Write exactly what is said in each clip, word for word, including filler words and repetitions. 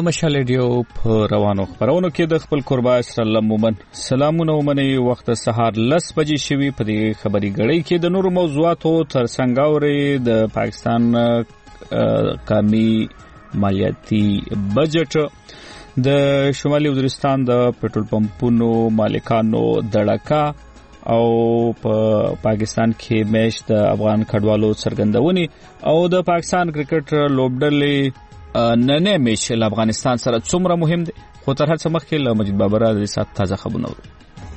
مشال ریډیو په روانو خبرونو کې د خپل قربا اسرائیل مومن سلامونه ومني. وخت سهار لس بجې شوي. په دې خبري غړي کې د نورو موضوعاتو ترڅنګ اوري د پاکستان قومي مالیاتي بجټ، د شمالي وزیرستان د پټرول پمپونو مالکانو دړکا او په پا پاکستان کې میش د افغان کډوالو څرګندونې او د پاکستان کرکټ لوبډلې نن میش له افغانستان سره څومره مهم دي. خو تر هڅه مخکې له مجید بابر د سات تازه خبرونه ورو.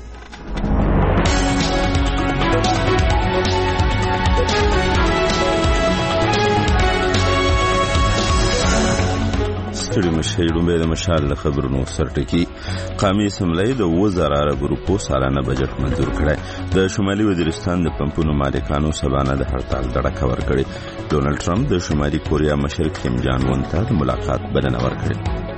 ستړي مشه لومبه د مشال خبرونو سرټکی. قومي اسمبلی د وزارت عرب ګروپو سالانه بجټ منظور کړی. د شمالي وزیرستان د پمپونو مالکانو سبانه د هړتال دړکه ورکړي. ډونالد ټرمپ د شمالي کوریا مشر کیم جان اون ته د ملاقات بلنه ورکړي.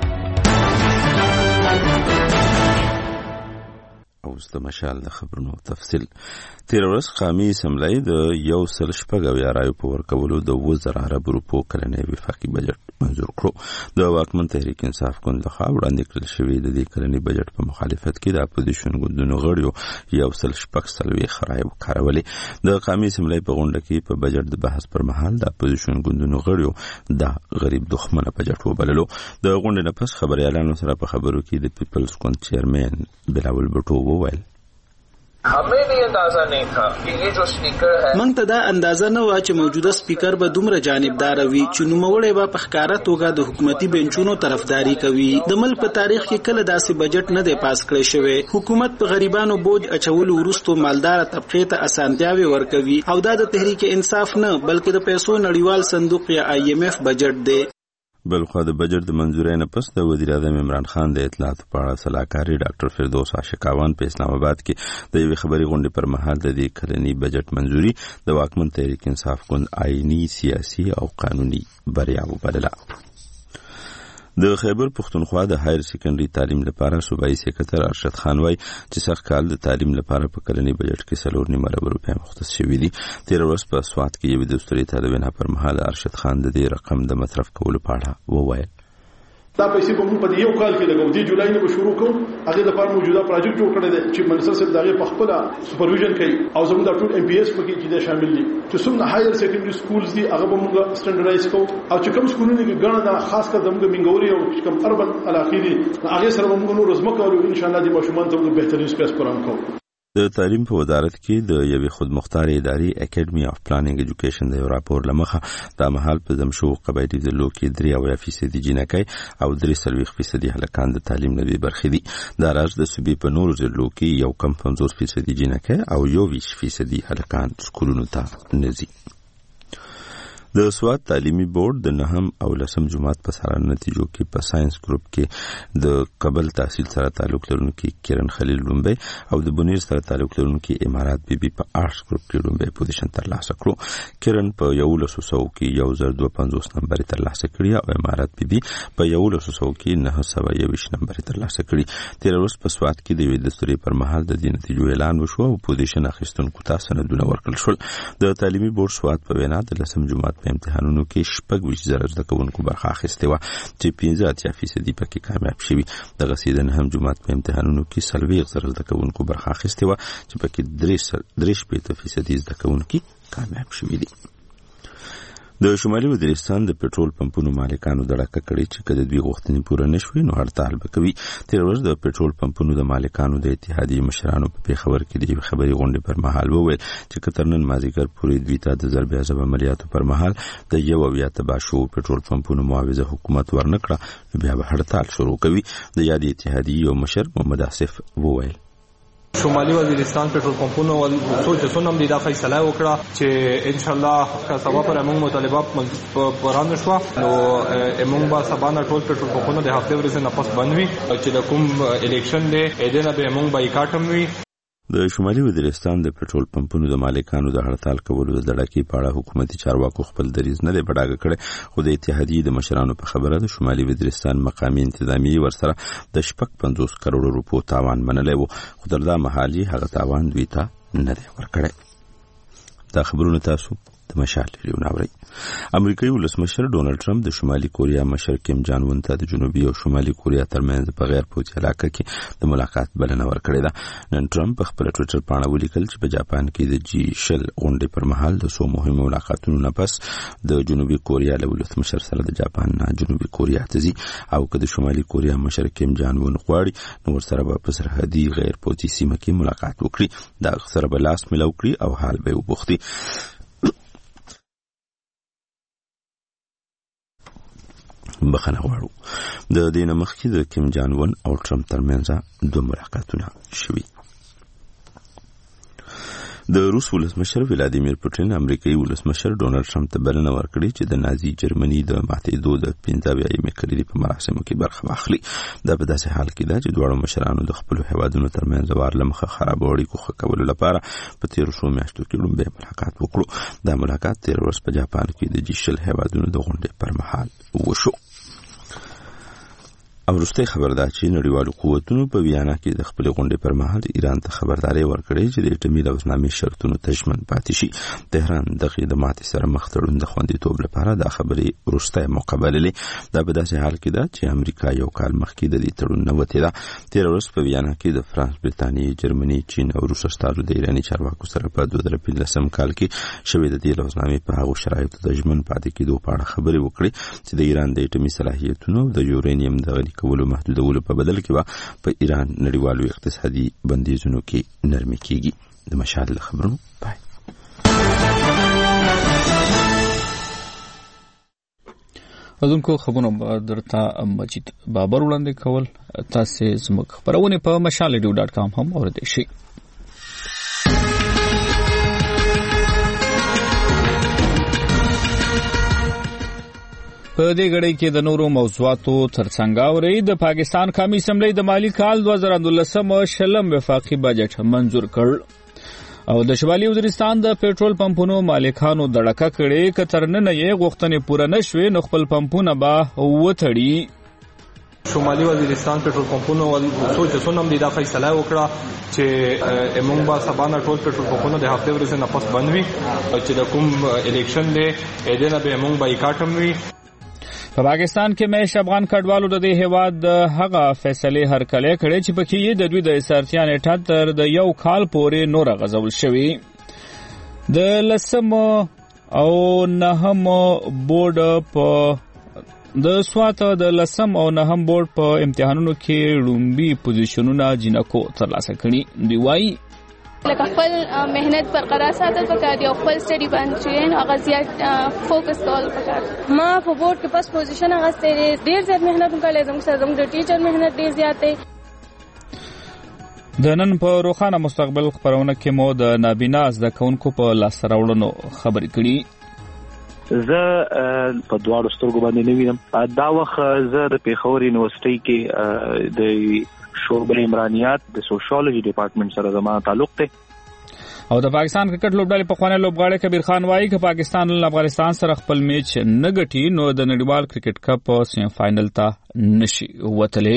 اوس د مشال خبرونو تفصیل. تیر ورځ قومي اسمبلی د یو سل شپږ اویا رایو په ورکولو د وزارت عرب ګروپو کلنی وفاقي بجټ منظور کړو. د واکمن تحریک انصاف ګوند لخوا وړاندې کړل شوی د دې کلنی بجټ په مخالفت کې د اپوزیشن ګوندونو غړیو یو سل شپږ څلوېښت رایې وکارولې. د قومي اسمبلی په غونډه کې په بجټ د بحث پر مهال د اپوزیشن ګوندونو غړیو د غریب دښمنه بجټ وبللو. د غونډې نه پس خبريالانو سره په خبرو کې د پیپلز ګوند چیرمن بلاول بټو وویل हमें भी अंदाजा नहीं था कि ये जो स्पीकर है موږ ته دا اندازه نه و چې موجوده سپیکر به دومره جانبدار وي چې نوموړی به په ښکاره توګه د حکومتي بنچونو طرفداري کوي. د ملک په تاریخ کې کله داسې بجټ نه دی پاس کړی شوی. حکومت په غریبانو بوج اچولو وروسته مالدار طبقې ته اسانتیاوې ورکوي او دا د تحریک انصاف نه بلکې د پیسو نړیوال صندوق یا آی ایم ایف بجټ دی. بلخوا د بجټ د منظورۍ نه پس د وزیر اعظم عمران خان د اطلاعاتو په اړه سلاکاري ډاکټر فردوس عاشقاوان په اسلام آباد کې د یوې خبري غونډې پر مهال د دې کلنی بجټ منظوري د واکمن تحریک انصاف ګوند آئینی، سیاسي او قانوني بریا وبلله. د خیبر پښتونخوا د هایر سیکنډري تعلیم لپاره صوبایي سکرټر ارشد خان وای چې سږ کال د تعلیم لپاره په کلنی بجټ کې څلور نیمه ارب روپۍ مختص شوي دي. تیر ورځ په سوات کې یو د دستوري تدوین پر مهال ارشد خان د دې رقم د مصرف کولو په اړه وویل. دا پیسې په موږ په یو کال کې لګو. د جولای نه به شروع کوو. هغه لپاره موجوده پروژه جوړ کړی دی چې منسل صاحب دغه په خپل سپرویژن کوي او زموږ د ټول ایم پی ایس په کې چې شامل دي چې څومره هایر سیکنډري سکولز دي هغه به موږ سټانډرډایز کوو او چې کوم سکولونه کې ګڼه دا خاص کر زموږ منګوري او کوم اربن علاقې دي هغه سره موږ نور زمکه او ان شاء الله د ماشومان ته موږ بهترین سپیس پرام کوو. د تعلیم په وزارت کې د یوې خودمختار ادارې اکیډمي اف پلانینګ ایجوکیشن د یو راپور لمخه د مهال په زمشو قبایلی ضلعو کې درې اویا فیصدي جنکۍ او درې څلوېښت فیصدي هلکان د تعلیم نه بې برخې دي. دا راز د صوبې په نورو ضلعو کې یو کم پنځوس فیصدي جنکۍ او یو ویشت فیصدي هلکان سکولونو ته نه ځي. د سوات تعلیمي بورډ د نهم او لسم جماعت په سالانه نتیجو کې په ساينس ګروپ کې د قبل تحصیل سره تعلق لرونکي کیرن خلیل لومبي او د بنیر سره تعلق لرونکي امارات بي بي په آرټس ګروپ کې لومبي پوزیشن ترلاسه کړو. کیرن په یو لسو سو کې یو زر دوه پنځوس نمبر ترلاسه کړی او امارات بي بي په یو لسو سو کې نه سو یویشت نمبر ترلاسه کړی. تیر ورځ په سوات کې د وې دستوري پر مهال د دې نتیجو اعلان وشو او پوزیشن اخیستونکو ته سندونه ورکړل شول. د تعلیمي بورډ سوات په وینا د لسم جماعت په امتحانونو کې شپږ ویشت زره زده کوونکو برخه اخیستې وه چې پنځه اتیا فیصدي پکې کامیاب شوي. دغه سي د نهم جماعت په امتحانونو کې څلوېښت زره زده کوونکو برخه اخیستې وه چې پکې درې شپېته فیصدي زده کوونکي کامیاب شوي دي. د شمالي وزیرستان د پټرول پمپونو مالکانو دړکه کړې چې کله دوی غوښتنې پوره نشوي نو هړتال به کوي. تیر ورځ د پټرول پمپونو د مالکانو د اتحادیې مشرانو په پیښور کې د یوې خبري غونډې پر مهال وویل چې که تر نن مازدیګر پورې دوی ته د ضرب عذاب عملیاتو پر مهال د یو اویا تباه شوو پټرول پمپونو معاوضه حکومت ورنکړه نو بیا به هړتال شروع کوي. د یادې اتحادیې یو مشر محمد آصف وویل شمالي وزیرستان پټرول پمپونو ول څو چې څونم دي دا فیصله وکړه چې ان شاء الله که سبا پر موږ مطالبه ورانه شو نو موږ به سبا نه ټول پټرول پمپونو د هفته ورځې نه پس بندوي چې د کوم الیکشن دی اې نه به موږ بایکاټ هم وي. د شمالي وزیرستان د پټرول پمپونو د مالکانو د هړتال کولو د دړکې په اړه حکومتي چارواکو خپل دریځ نه دی بډاګه کړی خو د اتحادیې د مشرانو په خبره د شمالي وزیرستان مقامي انتظامیې ورسره د شپږ پنځوس کروڑو روپو تاوان منلی و خو تر دا مهال یې هغه تاوان دوی ته نه دی ورکړی. دا خبرونه تاسو د مشال ریډیو ناوړي. امریکایي ولسمشر ډونالد ټرمپ د شمالي کوریا مشر کیم جان ون ته د جنوبي او شمالي کوریا ترمنځ په غیر پوځي علاقه کې د ملاقات بلنه ورکړې ده. نن ټرمپ په خپل ټوئیټر باندې ولیکل چې په جاپان کې د جی شل غونډې پر مهال د څو مهمو ملاقاتونو نه پس د جنوبي کوریا له ولسمشر سره د جاپان نه جنوبي کوریا ته ځي او که د شمالي کوریا مشر کیم جان ون غواړي نو ورسره به په سرحدي غیر پوځي سیمه کې ملاقات وکړي. دا سره به لاس ملو کړي او حال به وبوختي. بخنه غواړو. د دې نه مخکې د کیم جان ون او ټرمپ ترمنځ دوه ملاقاتونه شوي. د روس ولسمشر ولادیمیر پوتین امریکایي ولسمشر ډونالد ټرمپ ته بلنه ورکړې چې د نازي جرمني د ماتېدو د پنځه اویایم کلنې په مراسمو کې برخه واخلي. دا په داسې حال کې ده چې دواړو مشرانو د خپلو هیوادونو ترمنځ وار له مخه خرابو اړیکو ښه کولو لپاره په تېرو څو میاشتو کې لومړی ملاقات وکړو. دا ملاقات تېره ورځ په جاپان کې د جي شل هیوادونو د غونډې پر مهال وشو. او وروستۍ خبر ده چې نړیوالو قوتونو په ویانا کې د خپل غونډې پر مهال ایران ته خبرداري ورکړې چې د اټومي لوزنامې شرطونو ته ژمن پاتې شي. تهران دغه د ماتې سره مخ تړون د خوندیتوب لپاره دا خبرې وروستۍ مقابله دا په داسې حال کې ده چې امریکا یو کال مخکې د دې تړون نه وتې ده. تېره ورځ په ویانا کې د فرانس، برتانیې، جرمني، چین او روس استازو د ایراني چارواکو سره په دوه زره پنځلسم کال کې شوې د دې لوزنامې په هغو شرایطو د ژمن پاتې کېدو په اړه خبرې وکړې چې د ایران د اټومي صلاحیتونو د یورانیم د غني کولو محدودولو په بدل کې به په ایران نړیوالو اقتصادي بندیزونو کې نرمي کیږي. د مشال خبرونو پای. اذنکو خبرونه درته مجید بابر وړاندې کول. تاسو زموږ خبرونه په مشال ریډیو ډاټ کام هم اوریدئ شئ. په دې غړي کې د نورو موضوعاتو ترڅنګ اوري د پاکستان قومي اسمبلی د مالی کال دوه زره دولسم شلم وفاقي بجټ منزور کړ او د شمالي وزیرستان د پېټرول پمپونو مالکانو دړکه کړي کتر نه نه غوښتنې پوره نشوي نو خپل پمپونه به وتړي. شمالي وزیرستان پېټرول پمپونو سوچ سونم د فیصله وکړه چې امون با سبانه ټول پېټرول پمپونو د هفته ورځې نه پس بند وي چې د کوم الیکشن دی اې دنه به امون بایکاټ وي. په پاکستان کې مېش افغان کډوالو د دې هیواد د هغه فیصله هرکلی کړي چې پکې یې د دوی د اسارتیا نیټه تر د یو کال پورې نور غزول شوی. د لسم او نهم بورډ په د سوات د لسم او نهم بورډ په امتحانونو کې لومبي پوزیشنونه جنکو ترلاسه کړي. دی وایي لکه خپل مهنت برقرار ساتل پکار دی او خپل سټډي باندې چې هغه زیات فوکس کول پکار. ما په بورډ کې پس پوزیشن هغه ستې ډیر زیات مهنت وکړې زموږ سره زموږ د ټیچر مهنت ډیر زیات دی. د نن په روخانه مستقبل خبرونه کې مو د نابینا زده کوونکو په لاس راوړنو خبرې کړي. زه په دواړو سترګو باندې نه وینم. دا وخت زه د پیښور یونیورسيټي کې د شعبه عمرانیات د سوشیولوژي ډپارټمنټ سره زموږ تعلق دی. او د پاکستان کرکټ لوبډلې په خوانه لوبغاړی کبیر خان وایي چې پاکستان له افغانستان سره خپل میچ نه ګټي نو د نړیوال کرکټ کپ په سیمه فائنل ته نشي وتلی.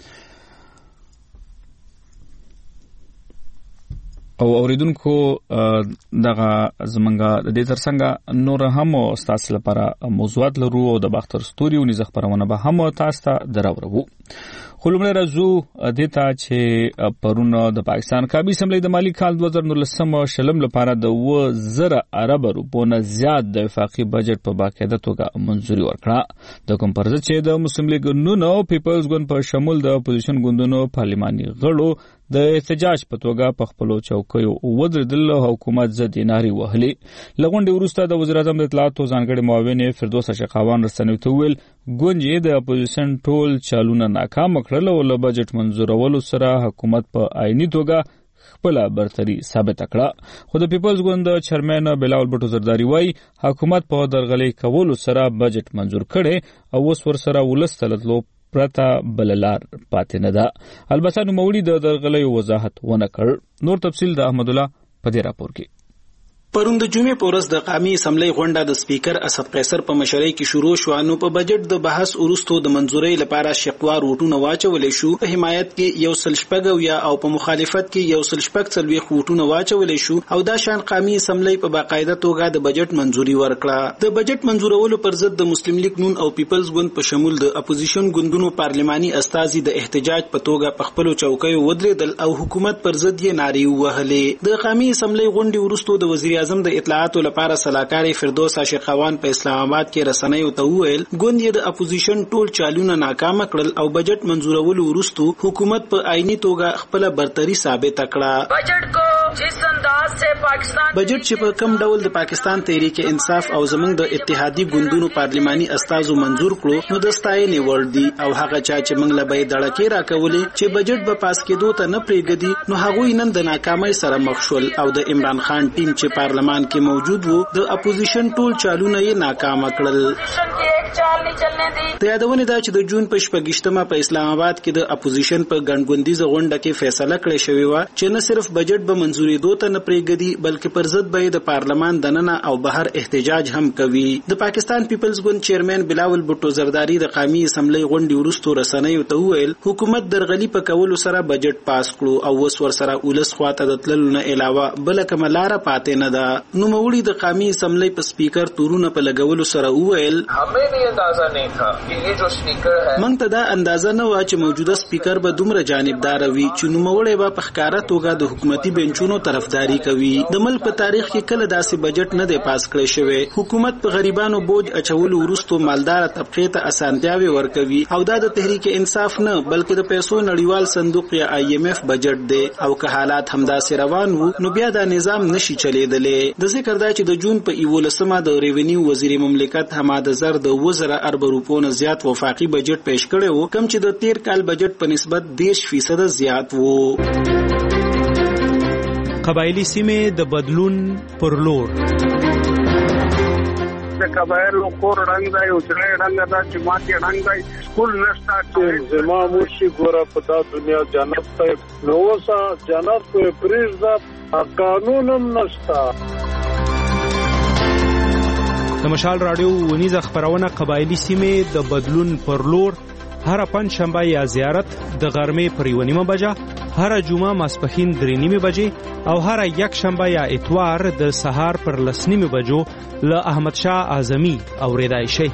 او اوریدونکو دغه زمونږه د دې ترڅنګ نور هم تاسو لپاره موضوعات لرو او د باختر ستوري او نيزه خبرونه به هم تاسو ته دراوړو. خلومره رزو دیتا چې پرونه د پاکستان قومي اسمبلی د مالی کال دوه زره دولسم شلم لپاره د دوه زره ارب روپونه زیات د وفاقي بجټ په باقاعده توګه منځوري ورکړه. د کوم پرځ چې د مسلم لیگ نونو پیپلز ګوند په شمول د اپوزیشن ګوندونو پارلماني غړو د احتجاج په توګه په خپل چوکیو ودرېدل حکومت زد ناری وهلي. لغونډې وروسته د وزیر اعظم د اطلاعاتو ځانګړي معاون فردوس شقاوان رسنیو ته ویل ګوند د اپوزیشن ټول چالونه ناکام کړل او له بجټ منځورولو سره حکومت په عیني توګه خپل برتري ثابت کړه. خو د پیپلز ګوند چیرمن بلاول بټو زرداری وایي حکومت په درغلي کولو سره بجټ منځور کړي او اوس ور سره ولستلتلو پرتا بللار پاتې نه ده. البته نو موړي د درغلي وضاحت ونه کړ. نور تفصیل د احمد الله په دې راپور کې. پرون د جمعې په ورځ د قومي اسمبلی غونډه د سپیکر اسد قیصر په مشرۍ کې شروع شو. نو په بجټ د بحث وروسته د منځورۍ لپاره شقوار وټونه واچول شو. په حمایت کې یو سل شپږ یا او په مخالفت کې یو سل شپږ څلوېښت وټونه واچول شو او دا شان قومي اسمبلی په باقاعده توګه د بجټ منځوري ورکړه. د بجټ منځورولو پر ضد د مسلم لیگ نون او پیپلز ګوند په شمول د اپوزیشن ګوندونو پارلماني استازي د احتجاج په توګه په خپل چوکیو ودرېدل او حکومت پر ضد یې نارې وهلې. د قومي اسمبلی غونډې وروسته د وزیر اعظم د اطلاعاتو لپاره سلاکار فردوس عاشقوان په اسلام آباد کې رسنیو ته وویل ګوند یې د اپوزیشن ټول چالونه ناکام کړل او بجټ منځورولو وروسته حکومت په آئینی توګه خپل برتری ثابت کړه. بجټ کو جس انداز سے پاکستان بجټ چې په کم ډول د پاکستان تحریک انصاف او زمنګ د اتحادی ګوندونو پارلماني استازو منظور کړو نو د ستاینې وړ دي او هغه چا چې موږ له به دړکې راکولې چې بجټ به پاس کېدو ته نه پریږدي نو هغه نن د ناکامۍ سره مخ شول او د عمران خان ټیم چې پارلمان کې موجود وو د اپوزیشن ټول چالونه یې ناکام کړل. د یادونه ده چې د جون په شپږشتمه په اسلام آباد کې د اپوزیشن په ګڼګوندیزه غونډه کې فیصله کړې شوې و چې نه صرف بجټ به منځوري دوه ته نه پریږدي بلکې پر ضد به د پارلمان دننه او بهر احتجاج هم کوي. د پاکستان پیپلز ګوند چیرمن بلاول بوټو زرداری د قومي اسمبلی غونډې وروسته رسنیو ته وویل حکومت درغلي په کولو سره بجټ پاس کړو او وس ور سره ولس خواته د تللو نه علاوه بل کومه لار پاتې نه ده. نو مولوی د قومي اسمبلی په سپیکر تورونه په لګولو سره وویل हमें भी अंदाजा नहीं था कि ये जो स्पीकर है موږ ته دا اندازه نه و چې موجوده سپیکر به دومره جانبدار وي چې نوموړی به په ښکارا توګه د حکومتي بنچونو طرفداري کوي. د ملک په تاریخ کې کله داسې بجټ نه دی پاس کړی شوی. حکومت په غریبانو بوج اچولو وروسته مالدار طبقې ته اسانتیاوي ورکوي او دا د تحریک انصاف نه بلکې د پیسو نړیوال صندوق یا آی ایم ایف بجټ دی او که حالات همداسې روان وو نو بیا دا نظام نشي چلیدلی. د ذکر دا چې د جون په یولسمه د ریونیو وزیر مملکت حماد زر د وزره ارب روپو نه زیات وفاقي بجټ پیش کړی وو کوم چې د تیر کال بجټ په نسبت دېرش فیصد زیات وو. قبایلی سیمې د بدلون پر لور د قبایلو کور رنګ دی او چې رنګ دا چې ماته رنګ دی سکول نشته چې زما مرشي ګوره په دا دنیا جنت ته نو وسه جنت په پریزدا قانونم نشته. د مشال رادیو ونیزه خبرونه قبایلی سیمې د بدلون پر لور هر پنځ شنبه یا زیارت د غرمې پر یو نیمه بجه هر جمعه ماسپښین درې نیمه بجې او هر یک شنبه یا اتوار د سهار پر لس نیمه بجو له احمد شاه اعظمي اوریدای شي.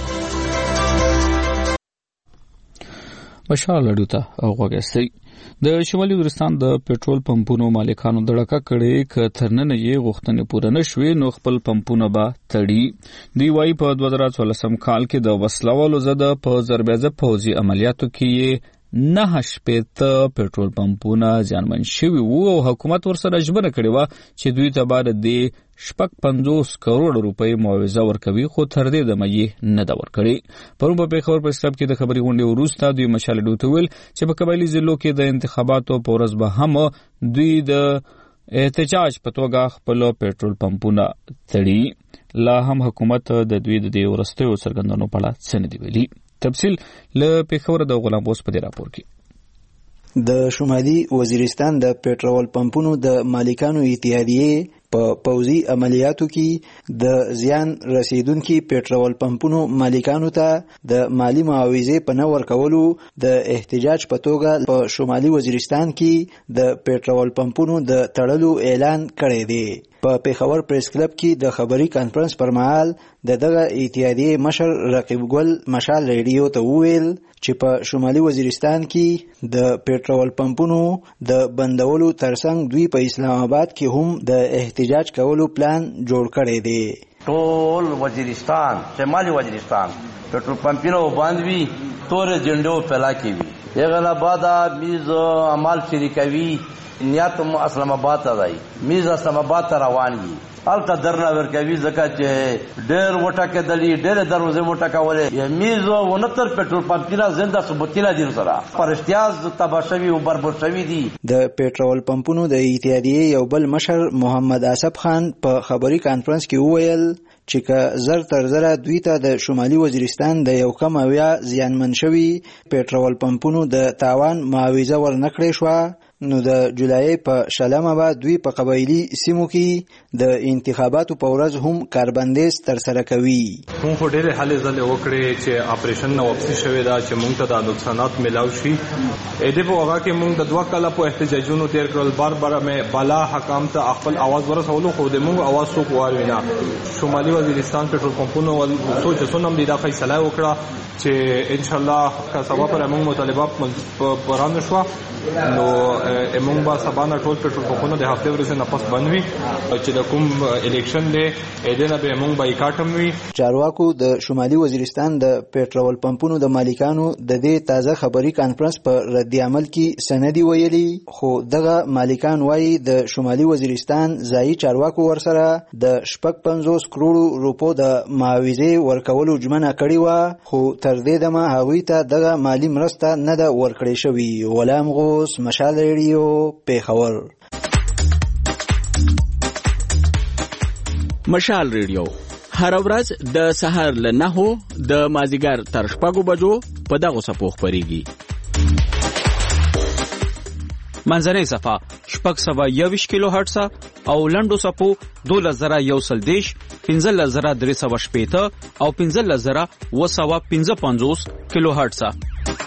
مشال رادیو ته اوغوګسي د شمالي وزیرستان د پېټرول پمپونو مالکانو دړکه کړي ک ترنن یې غوښتنې پوره نشوي نو خپل پمپونه به تړي. دی وايي په دوه زره څوارلسم کال کې د وسلوالو زده په ضربېزه پوځي عملیاتو کې نه شپېته پېټرول پمپونه زیانمن شوي وو او حکومت ورسره ژمنه کړې وه چې دوی ته به د شپږ پنځوس کروڑ روپۍ معاوضه ورکوي خو تر دې دمه یې نه ده ورکړې. پرون په پېښور پریس کلب کې د خبري غونډې وروسته دوی مشال رادیو ته ویل چې په قبایلي ضلعو کې د انتخاباتو په ورځ به هم دوی د احتجاج په توګه خپل پېټرول پمپونه تړي. لا هم حکومت د دوی د دې وروستیو څرګندونو په اړه څه نه دي ویلي. تفصیل له پېښور د غلام بوس په دې راپور کې. د شمالي وزیرستان د پېټرول پمپونو د مالکانو اتحادیې په پوځي عملیاتو کې د زیان رسیدونکو پېټرول پمپونو مالکانو ته د مالی معاوضې په نه ورکولو د احتجاج په توګه په شمالي وزیرستان کې د پېټرول پمپونو د تړلو اعلان کړی دی. په پېښور پریس کلب کې د خبري کانفرنس پر مهال د دغه اتحادیې مشر رقیب ګل مشال ریډیو ته وویل چې په شمالي وزیرستان کې د پېټرول پمپونو د بندولو ترڅنګ دوی په اسلام آباد کې هم د احتجاج کولو پلان جوړ کړی دی. ټول وزیرستان شمالي وزیرستان پېټرول پمپونو باندې تور جنډو پلا کوي یغلا بادا میز عمل شریکوي نیت مو اسلام آباد ته دی میز اسلام آباد ته روان دي الکه درنه ورکوي ځکه چې ډېر وټکه دلی ډېر دروازه وټکه ولې میز ونتر پېټرول پمپونه زنده ثبوتیلا دي سره پرشتیاز تباشوي او بربشوي دي. د پېټرول پمپونو د اتحادیې یو بل مشر محمد اسف خان په خبري کانفرنس کې وویل چې که زر تر زره دوی ته د شمالي وزیرستان د یو کم اویا زیانمن شوي پېټرول پمپونو د تاوان معاوضه ورنکړې شوه نو د جولای په شلمه به دوی په قبایلی سیمو کې د انتخاباتو په ورځ هم کاربندیز تر سره کوي. مونږ خو ډېرې هلې ځلې وکړې چې اپریشن نه واپسي شوې ده چې مونږ ته د نقصانات میلاو شي. دې په هغه کې مونږ د دوه کاله په احتجاجونو تیر کړل. بار بار مې بالا حکام ته خپل اواز ورسولو خو د مونږ اواز څوک واوري نه. شمالي وزیرستان پټرول پمپونو څو چې څونه هم دا فیصله وکړه چې ان شاء الله که سبا پر موږ مطالبات پران شو نو موږ به سبا نه ټول پټرول پمپونه د هفته ورځې نه پس بندوي چې د کوم الیکشن دی اې نه به موږ بایکاټ هم وي. چارواکو د شمالي وزیرستان د پټرول پمپونو د مالکانو د دې تازه خبري کانفرنس په رد عمل کې سندي ویلي خو دغه مالکان وایي د شمالي وزیرستان ځایي چارواکو ورسره د شپږ پنځوس کروڑو روپو د معاوضې ورکولو ژمنه کړې وه خو تر دې دمه هغوی ته دغه مالی مرسته نه ده ورکړې شوې. غلام غوث، مشال ریډیو، پیښور. مشال ریډیو هر ورځ د سهار له نهو د مازیګر تر شپږو بجو په دغو څپو خپرېږي. منځنۍ صفحه شپږ سوه یوویشت کیلو هرټز او لنډو څپو دولس زره یو سل دېرش، پنځلس زره درې سوه شپېته او پنځلس زره اوه سوه پنځه پنځوس کیلو هرټز.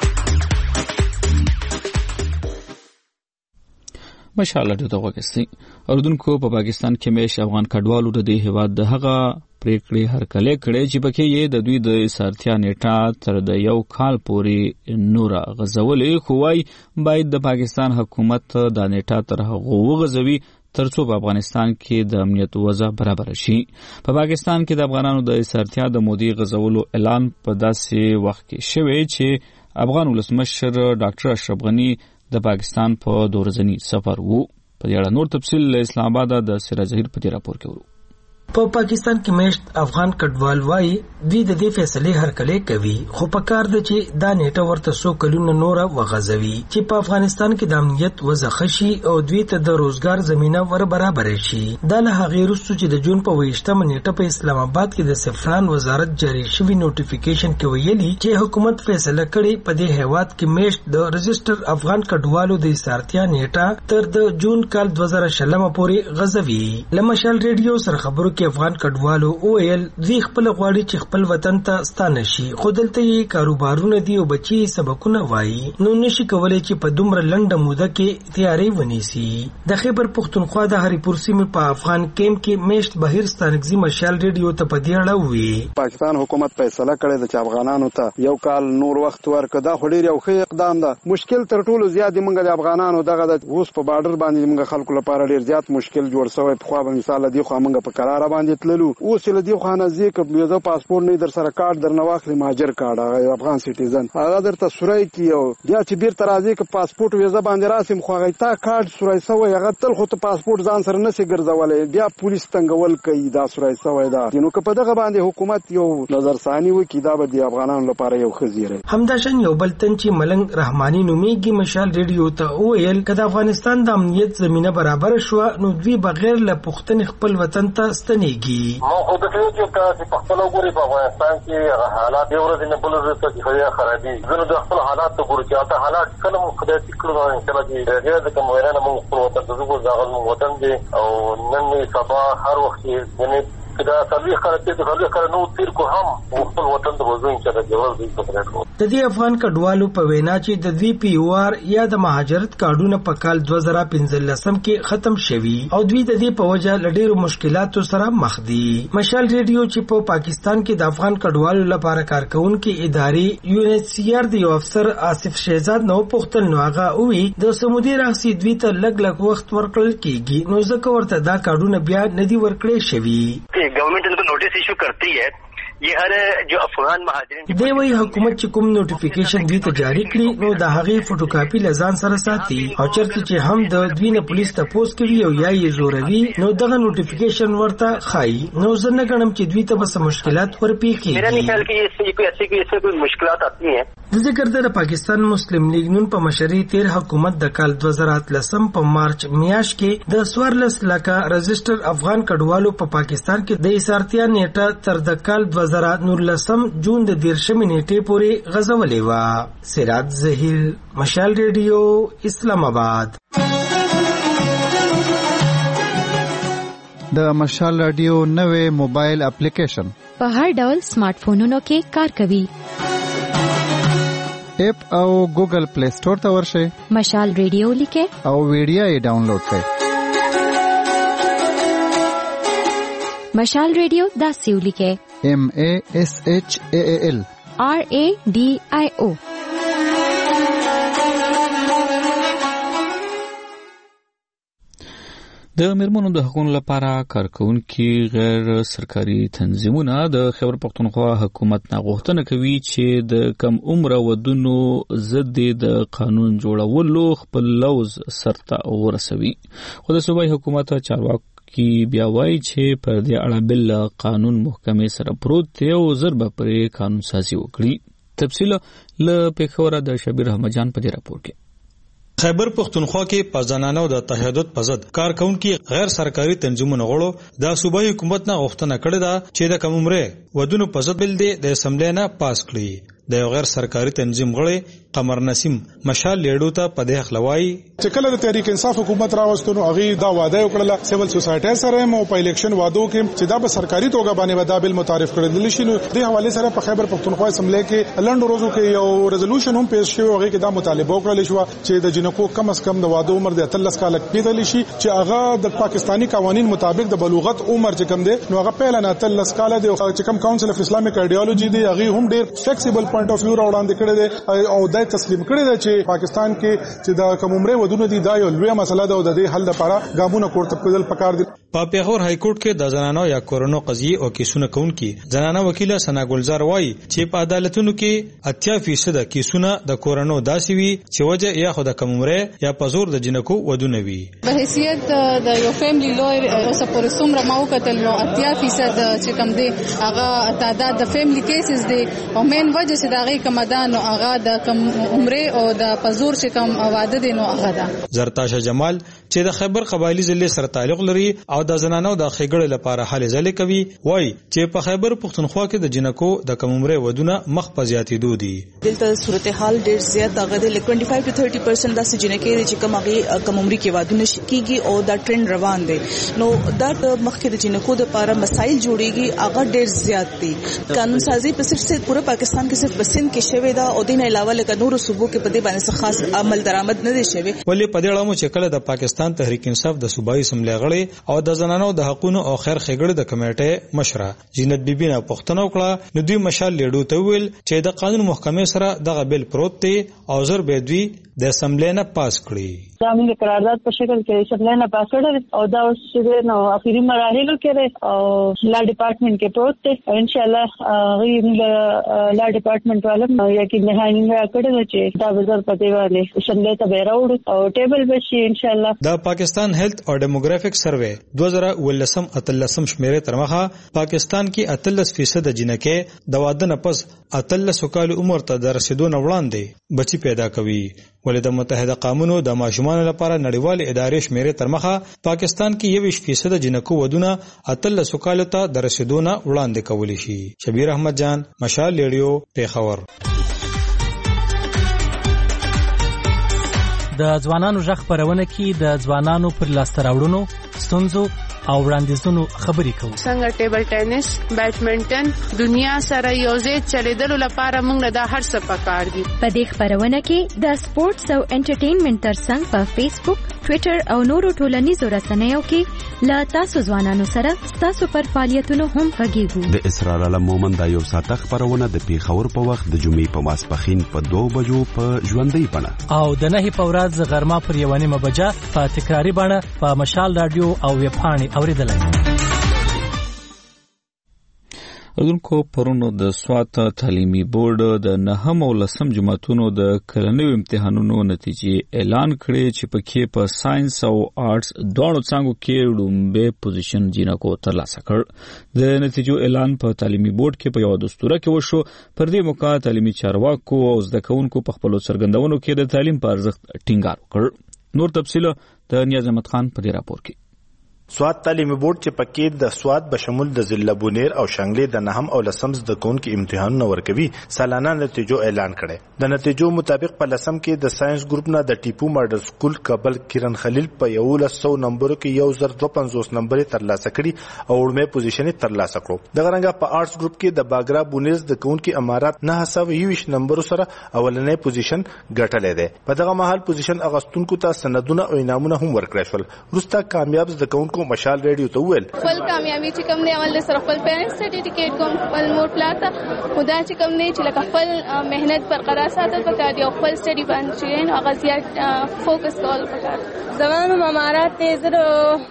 ماشاءالله د دغه کسي اردوونکو په پاکستان کې مېش افغان کډوالو د دې هواد د هغه پریکړې هرکله کړې چې پکې یې د دوی د سارتیا نیټه تر د یو کال پورې نورا غزولې خوای باید د پاکستان حکومت د نیټه تر هغه وغزوي ترڅو په افغانستان کې د امنیت وضع برابر شي. په پاکستان کې د افغانانو د سارتیا د مودي غزولو اعلان په داسې وخت کې شوی چې افغان ولسمشر ډاکټر اشرف غنی د پاکستان په دورزنی سفر وو. په دې اړه نور تفصیل اسلام آباد د سراج ظهیر په دې راپور کې ورو. په پاکستان کې میشت افغان کډوال وای دوی د دې فیصله هرکله کوي خو په کار د چې دا نیټه ورته سو کلونه نور وغځوي چې په افغانستان کې د امنیت وضع خشي او دوی ته د روزګار زمينه ور برابر شي. دا له هغه وروسته چې د جون په ویشتمه نیټه په اسلام آباد کې د سفران وزارت جاری شوی نوټیفیکیشن کې ویلي چې حکومت فیصله کړې په دې هیواد کې میشت د رجستر افغان کډوالو د سارتیا نیټه تر د جون کال دوه زره شلمه پورې غځوي. لمشال ریډیو سره خبرو افغان کډوالو اویل دوی خپل غواړي چې خپل وطن ته ستانه شي خو دلته یې کاروبارونه دي او بچي سبقونه وایي نو نشي کولای چې په دومره لنډه موده کې تیاری ونیسي. د خیبر پختونخوا د هریپور سیمې په افغان کیمپ کې میشت بهیر ستانګزي مشال ریډیو ته په دې اړه وی پاکستان حکومت فیصله کړې ده چې افغانانو ته یو کال نور وخت ورکړي. دا خو ډیر یو ښه اقدام ده. مشکل تر ټولو زیات موږ د افغانانو دغه د اوس په بارډر باندې موږ خلکو لپاره ډیر زیات مشکل جوړ شوی. په خو به مثال دی خو موږ په قرار باندې تللو اوس له دې خانه ځکه ویزه پاسپورت نه در سره کارت در نه واخلي ماجر کارت افغان سټیزن هغه درته سورای کیو بیا چې بیر ترازی ک پاسپورت ویزه باندې راسم خو هغه تا کارت سورای سوی هغه تل خو ته پاسپورت ځان سره نسی ګرځولې بیا پولیس تنګول کوي دا سورای سوی دا نو که په دغه باندې حکومت یو نظر ثانی وکي دا به د افغانانو لپاره یو خزیره. همداشان یو بل تن چې ملنګ رحمانی نومیږي مشال ریډیو ته ویل کله افغانستان د امنیت زمينه برابر شو نو دوی بغیر له پښتني خپل وطن ته ستنېږي. خو د دې چې تاسو په خپل وګورئ په افغانستان کې حالات یو ورځ نه بل ورځ ته خوري خرابي زنه د خپل حالات ته ګوري چې تا حالات کله مو خدای تکړه ان شاء الله چې غیر د کوم ویرانه مو خپل وطن ته زغو ځاغل مو وطن دی او نن سبا هر وخت یې دا سروي خلک ته خلک نو تیر کو هم خپل وطن ته وځي چې دا جوړ دي په کړو. د دې افغان کډوالو په وینا چې د دوی پی او آر یا د مهاجرت کارډونه په کال دوه زره پنځلسم کې ختم شوي او دوی د دې په وجه لډیرو مشکلاتو سره مخ دي. مشال ریډیو چې په پاکستان کې د افغان کډوالو لپاره کارکونکو ادارې یو ان ایچ سی آر د یو افسر آصف شهزاد نو پختل نو هغه وی د سمودي راځي دوی ته لګ لګ وخت ورکړل کیږي نو ځکه ورته دا کارډونه بیا ندي ورکړې شوي. गवर्नमेंट इनको नोटिस इशू करती है ये हर जो अफगान महाजरीन دی وی حکومت چې کوم نوټیفیکیشن دوی ته جاری کړي نو د هغې فوټوکاپي لزان سره ساتي او چرته چې هم د دوی نه پولیس ته پوس کوي او یا یې زوروي نو دغه نوټیفیکیشن ورته خای نو زه نه غنم چې دوی ته بس مشکلات ورپېږي. میرا نه خیال کې اس کوئی ایسے کوئی ایسے کوئی مشکلات آتی ہیں. د ذکر د پاکستان مسلم لیگ نون په مشرۍ تیر حکومت د کال دوه زره اتلسم په مارچ میاشت کې د سوارلس لکه رجستر افغان کډوالو په پاکستان کې د ایسارتیا نیټه تر د کال دوه زره نورلسم جون د دیرشمې نیټې پورې غځولې وه. سراج ظهیر، مشال ریډیو، اسلام آباد. د مشال رادیو نوې موبایل اپلیکیشن په هر ډول سمارټ فونونو کې کار کوي. اپ او ګوګل پلی سٹور ته ورشئ، مشال رادیو لیکئ او ویډیو یې ډاونلوډ کړئ. مشال رادیو داسې ولیکئ: M A S H A A L R A D I O. د میرمنو د حقوقو لپاره کارکونکي غیر سرکاري تنظیمونه د خیبر پختونخوا حکومت نه غوښتنه کوي چې د کم عمره ودونو ضد د قانون جوړولو خپل لوز سرته ورسوي. خو د صوبایي حکومت چارواکي بیا وایي چې پر دې اړه بل قانون محکمې سره پروت دی او ضرب پرې قانون سازي وکړي. تفصیل له پیښوره د شبیر احمد جان په دې راپور کې. خیبر پختونخوا کې په زنانو د تشدد په ضد کارکونکي غیر سرکاري تنظیمونو غړو د صوبایي حکومت نه غوښتنه کړې ده چې د کم عمره ودونو په ضد بل دی د اسمبلی نه پاس کړي. د غیر سرکاري تنظیم غړي قمر نسیم مشال لیډو ته په دې خلوای چې کله د تحریک انصاف حکومت راوستنو هغه دا وعده وکړه سیول سوسایټي سره مو په الیکشن وادو کې چې دا به سرکاري توګه باندې ودا بل متعارف کړل شي. نو د حواله سره په خیبر پختونخوا اسمبلی کې لنډ روزو کې یو ریزولوشن هم پیښ شوی هغه کې دا مطالبه وکړل شو چې د جنکو کم از کم د وادو عمر د اتلس کال کېدل شي چې هغه د پاکستانی قوانين مطابق د بلوغت عمر چې کم دی نو هغه په لنه اتلس کال دی چې کم کونسل اف اسلامیک ایډیالوژي دی هغه هم ډیر فلیکسیبل پوینټ اف ویو راوړاندې کړی دی او دا تسلیم کړی دی چې پاکستان کې چې د کم عمره ودونه دي دا یو لوی مسله ده او د دې حل لپاره ګامونه کوړه کېدل پکار دي. په پیښور های کورټ کې د زنانو یا کورونو قضیې او کیسونه کوونکی زنانه وکیله سنا ګلزار وایي چې په عدالتونو کې اتیا فیصد کیسونه د کورونو داسي وي چې وجه یا خود کم عمره یا پزور د جنکو ودونه وي. په حیثیت د یو فیملی لویر اوس پر څومره ماو کتل نو اتیا فیصد چې کم دی هغه تعداد د فیملی کیسز دی او مین وجه چې دا غي کمدان او هغه د کم عمره او د پزور چې کم واده دي نو هغه ده. زرتاشه جمال چې د خیبر قبایلی ضلع سره تعلق لري او د زنانو د خېګړې لپاره حل ځلې کوي وای چې په خیبر پختونخوا کې د جنکو د کم عمره ودونه مخ په زیاتېدو دي. دلته صورتحال ډېر زیات هغه د پنځه ویشت ټو تیس پرسنټ د جنکې چې کم هغه کم عمرې کې ودونه کیږي او دا ټرند روان دی نو دا مخکې د جنکو د لپاره مسایل جوړيږي هغه ډېر زیات دي. قانون سازي په صرف پورا پاکستان کې صرف بسند کې شوی دا او دین علاوه لکه نور صوبو کې په دې باندې خاص عمل درآمد نه دي شوی. ولې په دې اړه مو چې کله د پاکستان تحریک انصاف د صوبایي اسمبلی غړي او د زنانو د حقوقو او خیر خېګړې د کمیټې مشره زینت بیبي نه پښتنه وکړه نو دوی مشال لیډو ته ویل چې د قانون محکمې سره دغه بل پروت دی او زر به دوی د اسمبلی نه پاس کړي. دا موږ قرارداد په شکل کې اسمبلی نه پاس کړل او دا اوس نو اخیری مراحلو کې او لا ډپارټمنټ کې پروت دی. ان شاء الله غي لا ډپارټمنټ والم یقین نه هاي نه کړل چې دا وزر پته والے اسمبلی ته بیراوړ او ټیبل بشي ان شاء الله. د پاکستان هیلث او ډیموګرافیک سروې دوه زره ولسم اتلسم شمیره ترمخه پاکستان کې اتلس فیصد جنکه د واده نه پس اتلس کال عمر ته د رسیدو نه وړاندې بچی پیدا کوي. ولې د متحده قومونو د ماشومان لپاره نړیوال ادارې شمیره ترمخه پاکستان کې یو فیصد جنکو ودونه اتلس کال ته د رسیدو نه وړاندې کولی شي. شبیر احمد جان مشال لیډیو پیښور. د ځوانانو ژغ خبرونه کې د ځوانانو پر لاسته راوړنو ستونزو او وړاندیزونو خبرې کوو. څنګه ټیبل ټینس بیډمنټن دنیا سره یوځای چلیدلو لپاره موږ نه دا هر څه پکار دي. په دې خبرونه کې د سپورتس او انټرټینمنټ ترڅنګ په فیسبوک ټوئیټر او نورو ټولنیزو رسنیو کې لا تاسو ځوانانو سره تاسو پر فعالیتونو هم غږیږو. د اسرار علم مومن دا یو ساعت خبرونه د پیښور په وخت د جمعې په ماسپخین په دوه بجو په ژوندۍ بڼه او د نهي په ورځ غرمه پر یوه نیمه بجه په تکراری بڼه په مشال رادیو او ویب پاڼې اوریدلای. اذنکو پرونو د سوات تعلیمي بورډ د نهم او لسم جماعتونو د کلنیو امتحانونو نتیجې اعلان کړي چې پکې په ساينس او آرټس دواړو څانګو کې لومبه پوزیشن جنکو ترلاسه کړ. د نتیجو اعلان په تعلیمي بورډ کې په یو دستور کې وشو. پر دې موقع تعلیمي چارواکو او زده کوونکو په خپل څرګندونو کې د تعلیم په ارزښت ټینګار وکړ. نور تفصیل د نیاز احمد خان په دې راپور کې. سواد تعلیمي بورډ چې پکې د سواد بشمول د ضلع بونیر او شنګلې د نهم او لسم زده کوونکو امتحانونه ورکوي سالانه نتیجو اعلان کړي. د نتیجو مطابق په لسم کې د ساينس ګروپ نه د ټیپو ماډل سکول کابل کیرن خلیل په یولس سو نمبرو کې یو زر دوه پنځوس نمبر ترلاسه کړي او وړمې پوزیشن ترلاسه کړو. دغه رنګه په آرټس ګروپ کې د باګرا بونیر د کوونکو امارات نه سو یوش نمبر سره اولنې پوزیشن ګټلې ده. په دغه مهال پوزیشن اغستونکو ته سندونه او انعامونه هم ورکړل شول. وروسته کامیاب زده کوونکو مشال ریډیو ته وویل خپل کامیابی چې کوم دی اول سره خپل پیرنټس سرټیفیکیټ کوم خپل مور پلار ته خدا چې کوم دی چې لکه خپل مهنت برقرار ساتل پکار دی او خپل سټډي باندې چې نو هغه زیات فوکس کول پکار. زمانو امارات ته زه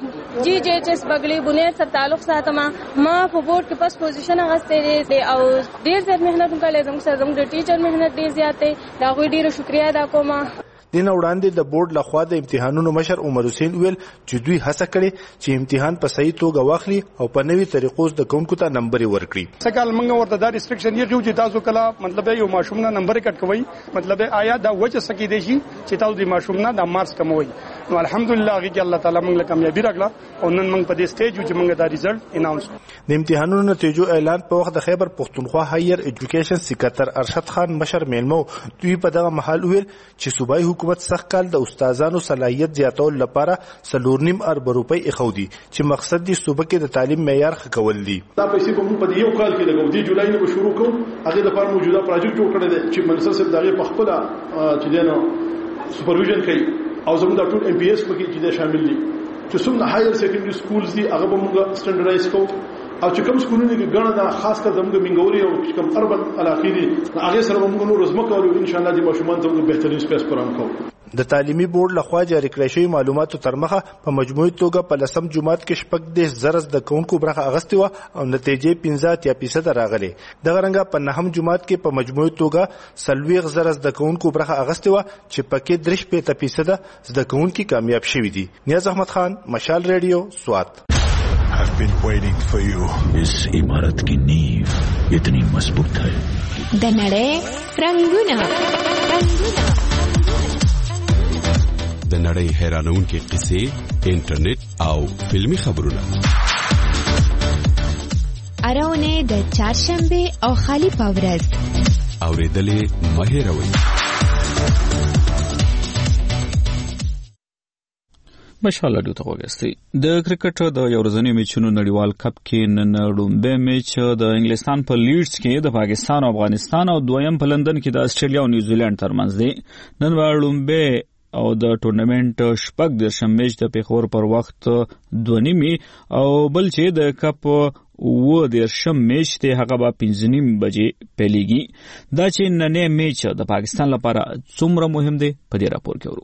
جی جی ایچ اس بغلی بنیر سره تعلق ساتم. ما په بورډ کې پس پوزیشن غوښتې دي او ډیر زیات مهنت وکړل. زموږ سره زموږ ټیچر مهنت ډیر زیات دی. دا غوډه ډیره شکریا ادا کوم. دین وړاندې د بورډ لخوا د امتحانونو مشر عمر حسین ویل چې دوی هڅه کړې چې امتحان په صحیح توګه واخلي او په نوي طریقو د کوونکو ته نمبر ورکړي. سکهال موږ ورته دا ریستریکشن یې چې تاسو کله مطلب یو ماشوم نه نمبر کټ کوي مطلب آیا دا وجه سکی دی چې تاسو د ماشوم نه د مارکس کموي. نو الحمدلله هغه الله تعالی موږ له کامیابی راغله او نن موږ په دې سټیج چې موږ دا ریزلټ اناونس. د امتحانونو نتیجو اعلان په وخت د خیبر پختونخوا هایر ایجوکیشن سکرټر ارشد خان مشر میلمو دوی په دغه محل ویل چې صوبایي حکومت سخت کال د استادانو صلاحیت زیاتول لپاره څلور نیم ارب روپۍ اخودي چې مقصد دی صوبه کې د تعلیم معیار ښه کول دي. دا پیسې په موږ په یو کال کې لګو دی جولای نه شروع کوو. هغه لپاره موجوده پروژه جوړ کړی دی چې منصور صاحب دغه په خپل چې دینو سپرویژن کوي او زموږ د ټول ام پی ایس په کې چې شامل دي چې څومره هایر سیکنډري سکولز دي هغه به موږ سټانډرډایز کوو او چې کوم سکولونه کې ګڼه دا خاص کر زموږ منګوري او چې کوم اربن علاقې دي هغه سره موږ نور زموږ او ان شاء الله د ماشومان ته بهترین سپیس پرام کوو. د تعلیمي بورډ لخوا جاری کړی شوی معلوماتو تر مخه په مجموعي توګه په لسم جماعت کې شپږ دېرش زره زده کوونکو برخه اخیستې وه او نتیجې پنځه اتیا فیصده راغلې. دغه رنګه په نهم جماعت کې په مجموعي توګه څلوېښت زره زده کوونکو برخه اخیستې وه چې پکې درې شپېته فیصده زده کوونکي کامیاب شوي دي. نیاز احمد خان مشال ریډیو سوات. I've been waiting for you. इस इमारत की नींव इतनी मजबूत है. د نړۍ رنگونه رنگونه د نړۍ حیرانونکې قصې انټرنیټ او فلمي خبرونه اراونه د چهارشنبه او خالی پاورز اوریدلې مهیروي. مشال راډیو ته وګورئ. د کرکټ د یو ورځني میچونو نړیوال کپ کې نن لومبه میچ د انګلستان په لیډز کې د پاکستان او افغانستان او دویم په لندن کې د استرالیا او نیوزیلند ترمنځ دی. نن به لومبه او د ټورنمنت شپږ درشم میچ د پیښور پر وخت دوه نیمې او بل چې د کپ و درشم میچ ته هغه به پنځه نیم بجې پیلېږي. دا چې نننې میچ د پاکستان لپاره څومره مهم دی په دې راپور کې ورو.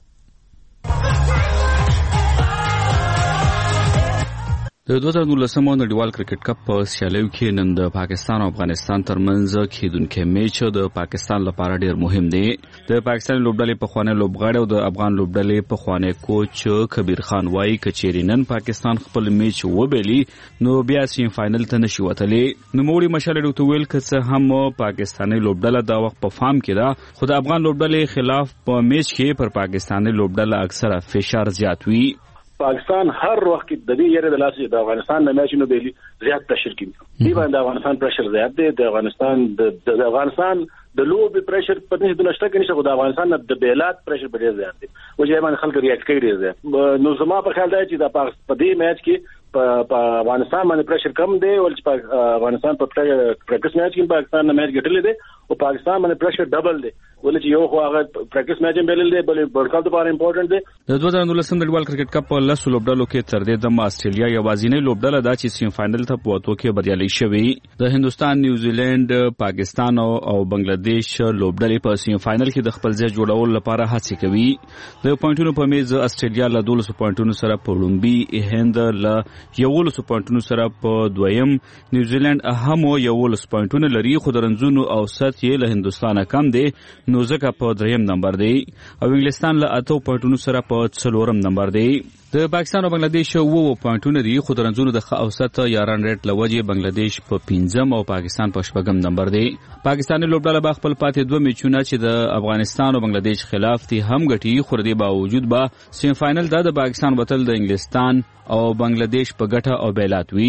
د دوه زره نولسم نړیوال کرکټ کپ په سیالیو کې نن د پاکستان او افغانستان ترمنځ کېدونکی میچ د پاکستان لپاره ډیر مهم دی. د پاکستان لوبډلې په خوانې لوبغاړی او د افغان لوبډلې په خوانې کوچ کبیر خان وایي کچېری نن پاکستان خپل میچ وبېلی نو بیا سیم فائنل ته نشي وتلی. نو موږ مشال ډوټ ویل کڅ هم پاکستاني لوبډله دا وخت په فارم کې ده خو د افغان لوبډلې خلاف په میچ کې پر پاکستاني لوبډله اکثره فشار زیات وي. پاکستان هر وخت د دې یره د لاسه د افغانستان نه میچ نو بیلی زیات پرشر کوي. دی باندې افغانستان پرشر زیات دی. د افغانستان د افغانستان د لوب پرشر په دې د نشته کې نشه د افغانستان د بیلات پرشر په ډیر زیات دی. او چې باندې خلک ریاکټ کوي ډیر. نو زما په خیال دی چې د په دې میچ کې په افغانستان باندې پرشر کم دی ول چې په افغانستان په پریکټس میچ کې پاکستان نه میچ ګټلې دی او پاکستان باندې پرشر ډبل دی ول چې یو خو هغه پریکټس میچ هم بلل دی بلې ورلد کپ لپاره امپورټنت دی. د دوه زره نولسم نړیوال کرکټ کپ په لسو لوبډلو کې تر دې دمه استرالیا یوازینۍ لوبډله ده چې سیم فائنل ته پوتو کې بریالي شوی. د هندستان، نیوزیلند، پاکستان او بنگلاديش لوبډلې په سیم فائنل کې د خپل ځای جوړولو لپاره هڅې کوي. د پوینټونو په میز استرالیا له دولس پوینټونو سره په لومبي، هند له یولس پوینټونو سره په دویم، نیوزیلند هم یولس پوینټونه لري خو د رنزونو اوسط یې له هندستان کم دی. نو ځکه په دریم نمبر دی او انګلستان له اته پوینټونو سره په څلورم نمبر دی. د پاکستان او بنگلاديش اوه پوینټونه دي خو د رنزونو د ښه اوسط یاران ریټ لوجه بنگلاديش په پنځم او پاکستان په شپږم نمبر دی. پاکستاني لوبډله به خپل پاتې دوه میچونه چې د افغانستان او بنگلاديش خلاف دي هم ګټي خو د باوجود به سیمی فائنل د پاکستان وتل د انګلستان او بنگلاديش په ګټه او بیلات وی.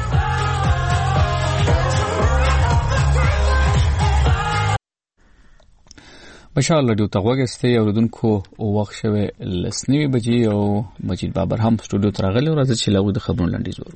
بشار لډیو ته وګسته اوردونکو او وخت شوه لسنی بجې او مجید بابر هم سټوډیو ته راغلی او راځي چې لاغو د خبرونو لنډیز ورو.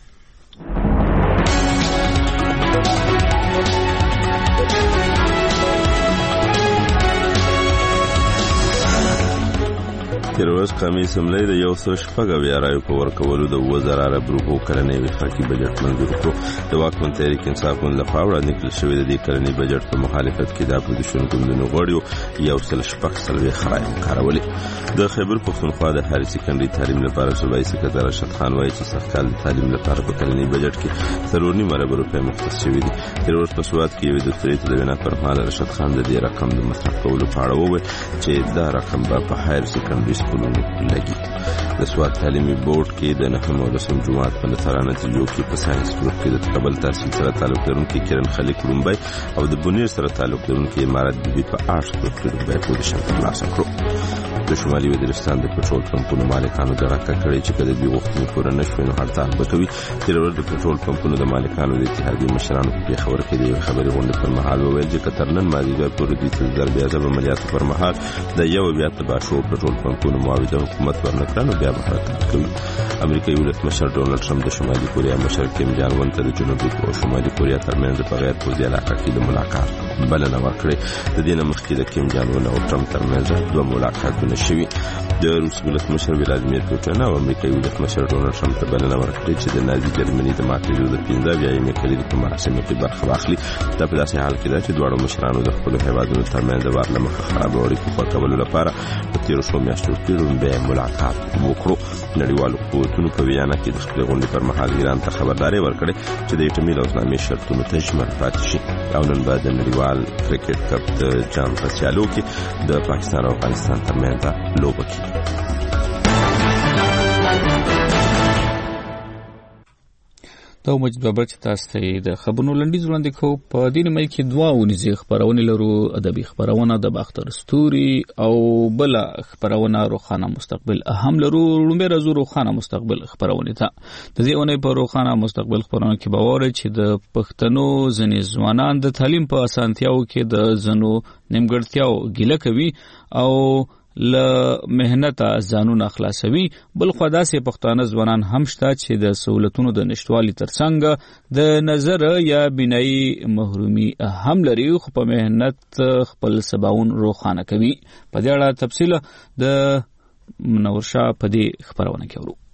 تیروز قومي اسمبلی د یو څو شپږ اویا رایو په ورکولو د اووه زره اربروپو کلنی وفاقي بجټ منظور کړو. د واکمن تحریک انصاف ګوند لخوا وړاندې کړل شوی د دې کلني بجټ په مخالفت کې د اپوزیشن ګوندونو غړیو یو سل شپږ څلوېښت رایې کارولې. د خیبر پښتونخوا د هاري سیکنډري تعلیم لپاره صوبایي سکرټر ارشد خان وایي چې سږکال د تعلیم لپاره په کلني بجټ کې څلور نیم ارب روپۍ مختص شوي دي. تیروز په سوات کې یوې دفتري تلویزیون پر مهال ارشد خان د دې رقم د مطرح کولو په اړه وویل چې دا رقم به په هایر سیکنډري سکولونو لګي. د سوات تعلیمي بورډ کې د نهم او لسم جماعت په نتیجه نتیجو کې په ساينس ګروپ کې د تقبل تحصیل سره تعلق لرونکي کرن خلیق لومبای او د بونیر سره تعلق لرونکي امارت بیبي په آرټس ګروپ کې د بیت پوزیشن ترلاسه کړو. د شمالي وزیرستان د پټرول پمپونو مالکانو دغه کړی چې کله دوی غوښتنې پوره نشوي نو هړتال به کوي. تیرور د پټرول پمپونو د مالکانو د اتحادیې مشرانو په خبر کې د خبرې غونډې پر مهال وویل چې کترنن مازیګر پورې دوی څه ضربې عذاب عملیاتو پر مهال د یو بیا تباشو پټرول پمپونو معاوضه حکومت ورنکړه نو بیا به حرکت کوي. امریکایي ولسمشر ډونالد ټرمپ د شمالي کوریا مشر کیم جان ون ته د جنوبي او شمالي کوریا ترمنځ په غیر پوځي علاقه کې د ملاقات بلنه ورکړې. د دې نه مخکې د کیم جان ون او ټرمپ ترمنځ دوه ملاقاتونه شوي. د روس ولسمشر ولادیمیر پوتین او امریکایي ولسمشر ډونالد ټرمپ ته بلنه ورکړې چې د نازي جرمني د ماتېدو د پنځه اویایم کلي په مراسمو کې برخه واخلي. دا په داسې حال کې ده چې دواړو مشرانو د خپلو هیوادونو ترمنځ د وار له مخه خرابو اړیکو ښه کولو لپاره په تېرو څو میاشتو کې لومړی ملاقات وکړو. نړیوالو قوتونو په ویانا کې د خپلې غونډې پر مهال ایران ته خبرداری ورکړې چې د ایټمي لوزنامې شرطونو ته ژمن پاتې شي. او نن به د نړیوال کرکټ کپ د جام په سیالو کې د پاکستان او افغانستان ترمنځ لوبه کیږي. دا مجید بابر چې تاسو ته د خبرونو لنډیز وړاندې کوو. په دې نیمه کې دوه ونیزې خبرونه لرو، ادبي خبرونه د باختر ستوري او بل خبرونه روخانه مستقبل هم لرو. لومبه رزو روخانه مستقبل خبرونه ته د دې اونۍ په روخانه مستقبل خبرونه کې باور چې د پښتنو ځنې ځوانان د تعلیم په اسانتیاو کې د زنو نیمګړتیاو ګیله کوي او ل مهنت ځانونه خلاصوي. بل خو داسې پښتانه ځوانان هم شته چې د سہولتونو د نشټوالي ترڅنګ د نظر یا بینایی محرومي هم لري خو په مهنت خپل سباون روخانه کوي. په دې اړه تفصیل د منور شاه په دې خبرونه کې ورو.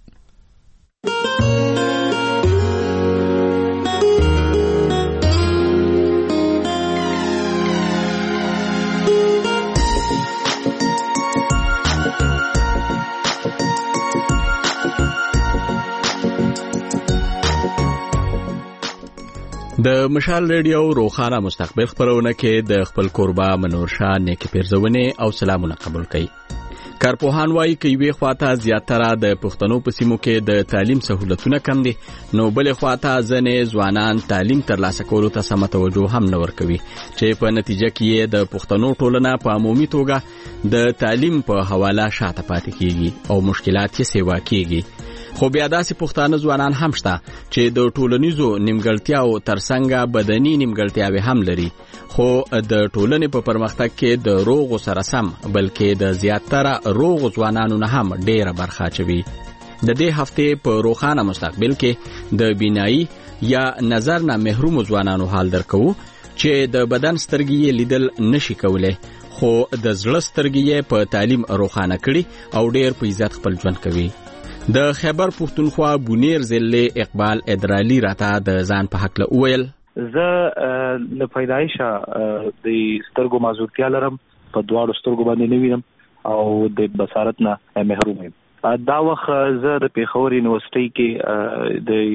د مشال ریډیو روخانه مستقبل خبرونه کې د خپل قربا منور شاه نیک پیرزونه او سلامونه قبول کړي. کارپوهان وایي چې وی خواته زیاتره د پښتنو په سیمو کې د تعلیم سہولتونه کم دي، نو بل خواته ځنې ځوانان تعلیم ترلاسه کولو ته سم توجه هم نه ورکوي چې په نتیجه کې د پښتنو ټولنه په عمومي توګه د تعلیم په حواله شاته پاتې کیږي او مشکلات یې سیوا کیږي. خو بیا داسې پښتانه ځوانان هم شته چې د ټولنیزو نیمګړتیاو ترڅنګ بدني نیمګړتیاوې هم لري، خو د ټولنې په پرمختګ کې د روغ سره سم بلکې د زیاتره روغ ځوانانو نه هم ډیره برخه اچوي. د دې هفته په روخانه مستقبل کې د بینایی یا نظر نه محروم ځوانانو حال درکو چې د بدن سترګې لیدل نشي کولای خو د زړه سترګې په تعلیم روخانه کړي او ډیر په عزت خپل ژوند کوي. د خیبر پښتونخوا بونیر ضلع اقبال ادرالی راته د ځان په حق له ویل زه له پیدایشه د سترګو معذورتیا لرم، په دواړو سترګو باندې نه وینم او د بصارت نه محروم یم. دا وخت زه د پیښور یونیورسيټي کې د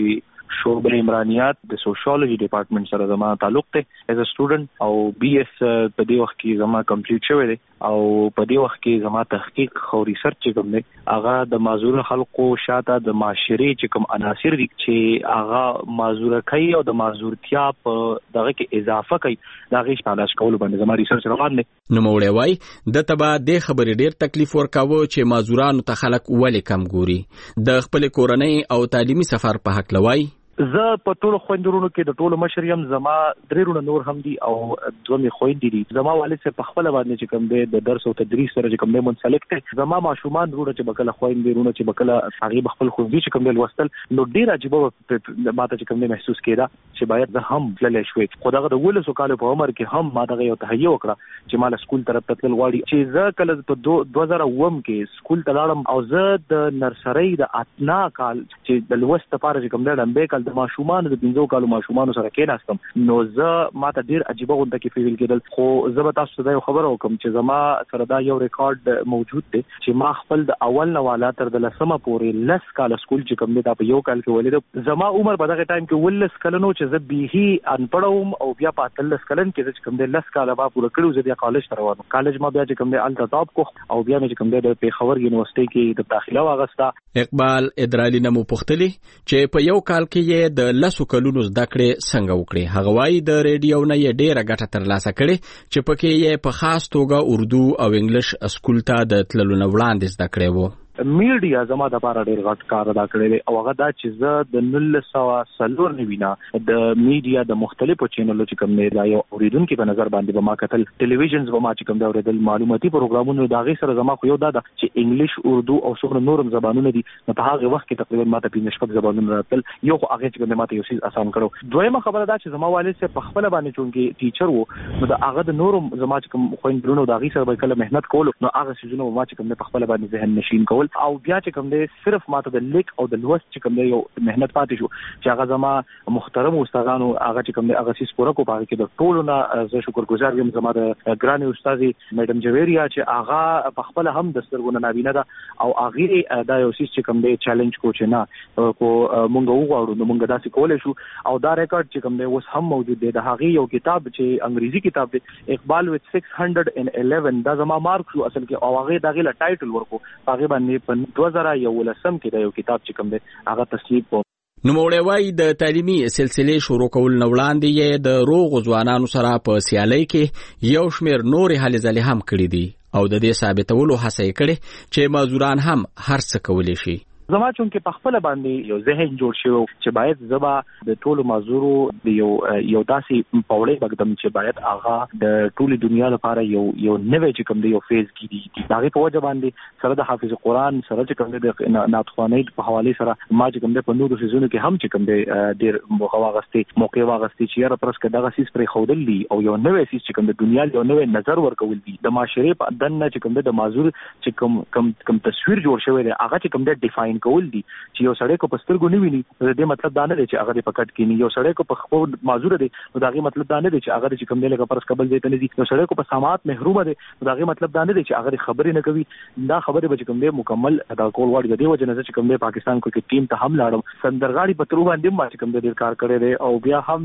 شعبه عمرانیات د سوشیولوژي ډپارټمنټ سره زما تعلق دی as a student او بي اس په دې وخت کې زما کمپلیټ شوی دی او په دې وخت کې زما تحقیق او ریسرچ کوم دی هغه د معذور خلکو شاته د معاشري چې کوم عناصر دي چې هغه معذور کوي او د معذورتیا په دغه کې اضافه کوي دا غي شپالاش کول باندې زما ریسرچ روان دی. نو موړی وای د تبا د خبرې ډیر تکلیف ورکاوه چې معذورانو ته خلک ولې کم ګوري د خپل کورنۍ او تعلیمي سفر په حق لوي. زه په ټولو خويندرونو کې د ټولو مشریم زما درېرونه نور هم دي او دوه می خويندې دي. زما والد سره په خپل باندې چې کوم دی د درس او تدریس سره چې کوم دی منسلک دي. زما ماشومان ورونه چې بکله خويندرونه چې بکله هغه خپل خوندي چې کوم دی لوستل نو ډیر عجیب ماته چې کوم دی محسوس کېده چې باید زه هم تللی شوي. خدای د ولسو کال په عمر کې هم ما دغه یو تهیه وکړه چې مال سکول طرف ته تل غواړي چې زه کله په دوه زره اووه کې سکول ته لاړم او زه د نرسري د اتنا کال چې د لوست لپاره چې کوم دی لمبه کال د ماشومان د پنځو کالو ماشومان سره کېناستم نو زه ماته ډیر عجیب غونډه کې فیل کېدل. خو زه به تاسو ته یو خبر وکم چې زما سره دا یو ریکارډ موجود دی چې ما خپل د اول نه والا تر د لسمه پورې لس کال سکول چې کوم دی دا په یو کال کې ولید. زما عمر په دغه ټایم کې ولس کلنو چې زه بیهي ان پړوم او بیا په تلس کلن کې چې کوم دی لس کال با پوره کړو زه بیا کالج ته روانم. کالج ما بیا چې کوم دی التطاب کو او بیا مې چې کوم دی د پیښور یونیورسيټي کې د داخله واغستا. اقبال ادرالی نمو پختلی چې په یو کال کې یې د لسو کلونو زده کړې څنګه وکړي. هغه وايي د ریډیو نه یې ډېره ګټه ترلاسه کړې چې پکې یې په خاص توګه اردو او انګلیش اسکول ته د تللو نه وړاندې زده کړې وو. میډیا زما د لپاره ډېر غټ کار ادا کړی دی او هغه دا چې زه د نولس سوه څلور نوي نه د میډیا د مختلفو چینلو چې کوم دی دا یو اوریدونکي په نظر باندې به ما کتل ټلویزیونز به ما چې کوم دی اوریدل معلوماتي پروګرامونو د هغې سره زما خو یو دا ده چې انګلیش اردو او څومره نورم زبانونه دي نو په هغه وخت کې تقریبا ما ته پنځه شپږ زبانونه راتل یو خو هغه چې کوم دی ما ته یو څیز اسان کړو. دویمه خبره دا چې زما والد صاحب په خپل باندې چونکې ټیچر وو نو د هغه د نورم زما چې کوم خویندرونو د هغې سره به کله محنت کولو نو هغه څیزونه ما چې کوم دی په خپل باندې ذهن نشین کول او بیا چې کوم دی صرف ماته د لیک او د لوست چې کوم دی یو مهنت پاتې شو چې هغه زما محترم استادانو هغه چې کوم دی هغه سیس پوره کو پاره کې د ټولو نه زه شکرګزار یم زما د ګرانې استادي میډم جویریا چې هغه په خپل هم د سترګو نه نابینه ده او هغه دا یو سیس چې کوم دی چیلنج کو چې نه کو مونږ وغواړو نو مونږ داسې کولای شو او دا ریکارډ چې کوم دی اوس هم موجود دی د هغه یو کتاب چې انګریزي کتاب دی اقبال وذ six hundred eleven دا زما مارک شو اصل کې او هغه دغه لا ټایټل ورکو هغه باندې په دوه زره یو ولسم کې دا یو کتاب چې کوم دی هغه تصنیف کو. نو موړی وای د تعلیمي سلسله شروع کول نو وړاندې یې د روغ ځوانانو سره په سیالۍ کې یو شمیر نور هلې ځلې هم کړې دي او د دې ثابتولو هڅه یې کړې چې معذوران هم هر څه کولی شي. زما چونکه په خپل باندې یو ذهن جوړ شو چې باید زبا د ټولو معذورو د یو یو داسې پاوړې بغدم چې باید هغه د ټولي دنیا لپاره یو یو نوې چې کوم دی یو فیز کیږي دا غي په وجه باندې سره د حافظ قرآن سره چې کوم دی د ناتخوانۍ په حواله سره ما چې کوم دی په نورو سيزونو کې هم چې کوم دی ډېر مخواغستي موقع واغستي چې را پرس کډه سیس پر خودل دي او یو نوې سیس چې کوم دی دنیا یو نوې نظر ورکول دي د معاشري په دنه چې کوم دی د معذور چې کوم کوم کوم تصویر جوړ شوی دی هغه چې کوم دی ډیفاین کول دي چې یو سړی کو پسترګو نه ویني د دې مطلب دا نه دی چې هغه په کټ کې نه یو سړی کو په خپل معذور دی نو دا غي مطلب دا نه دی چې هغه چې کوم دی لکه پرس قبل دی ته نه دی نو سړی کو په سماعت محروم دی نو دا غي مطلب دا نه دی چې هغه خبرې نه کوي دا خبرې به کوم دی مکمل ادا کول وړي د دې وجه نه چې کوم دی پاکستان کو کې ټیم ته هم لاړم سندرغاړي په تر باندې ما چې کوم دی کار کړی دی او بیا هم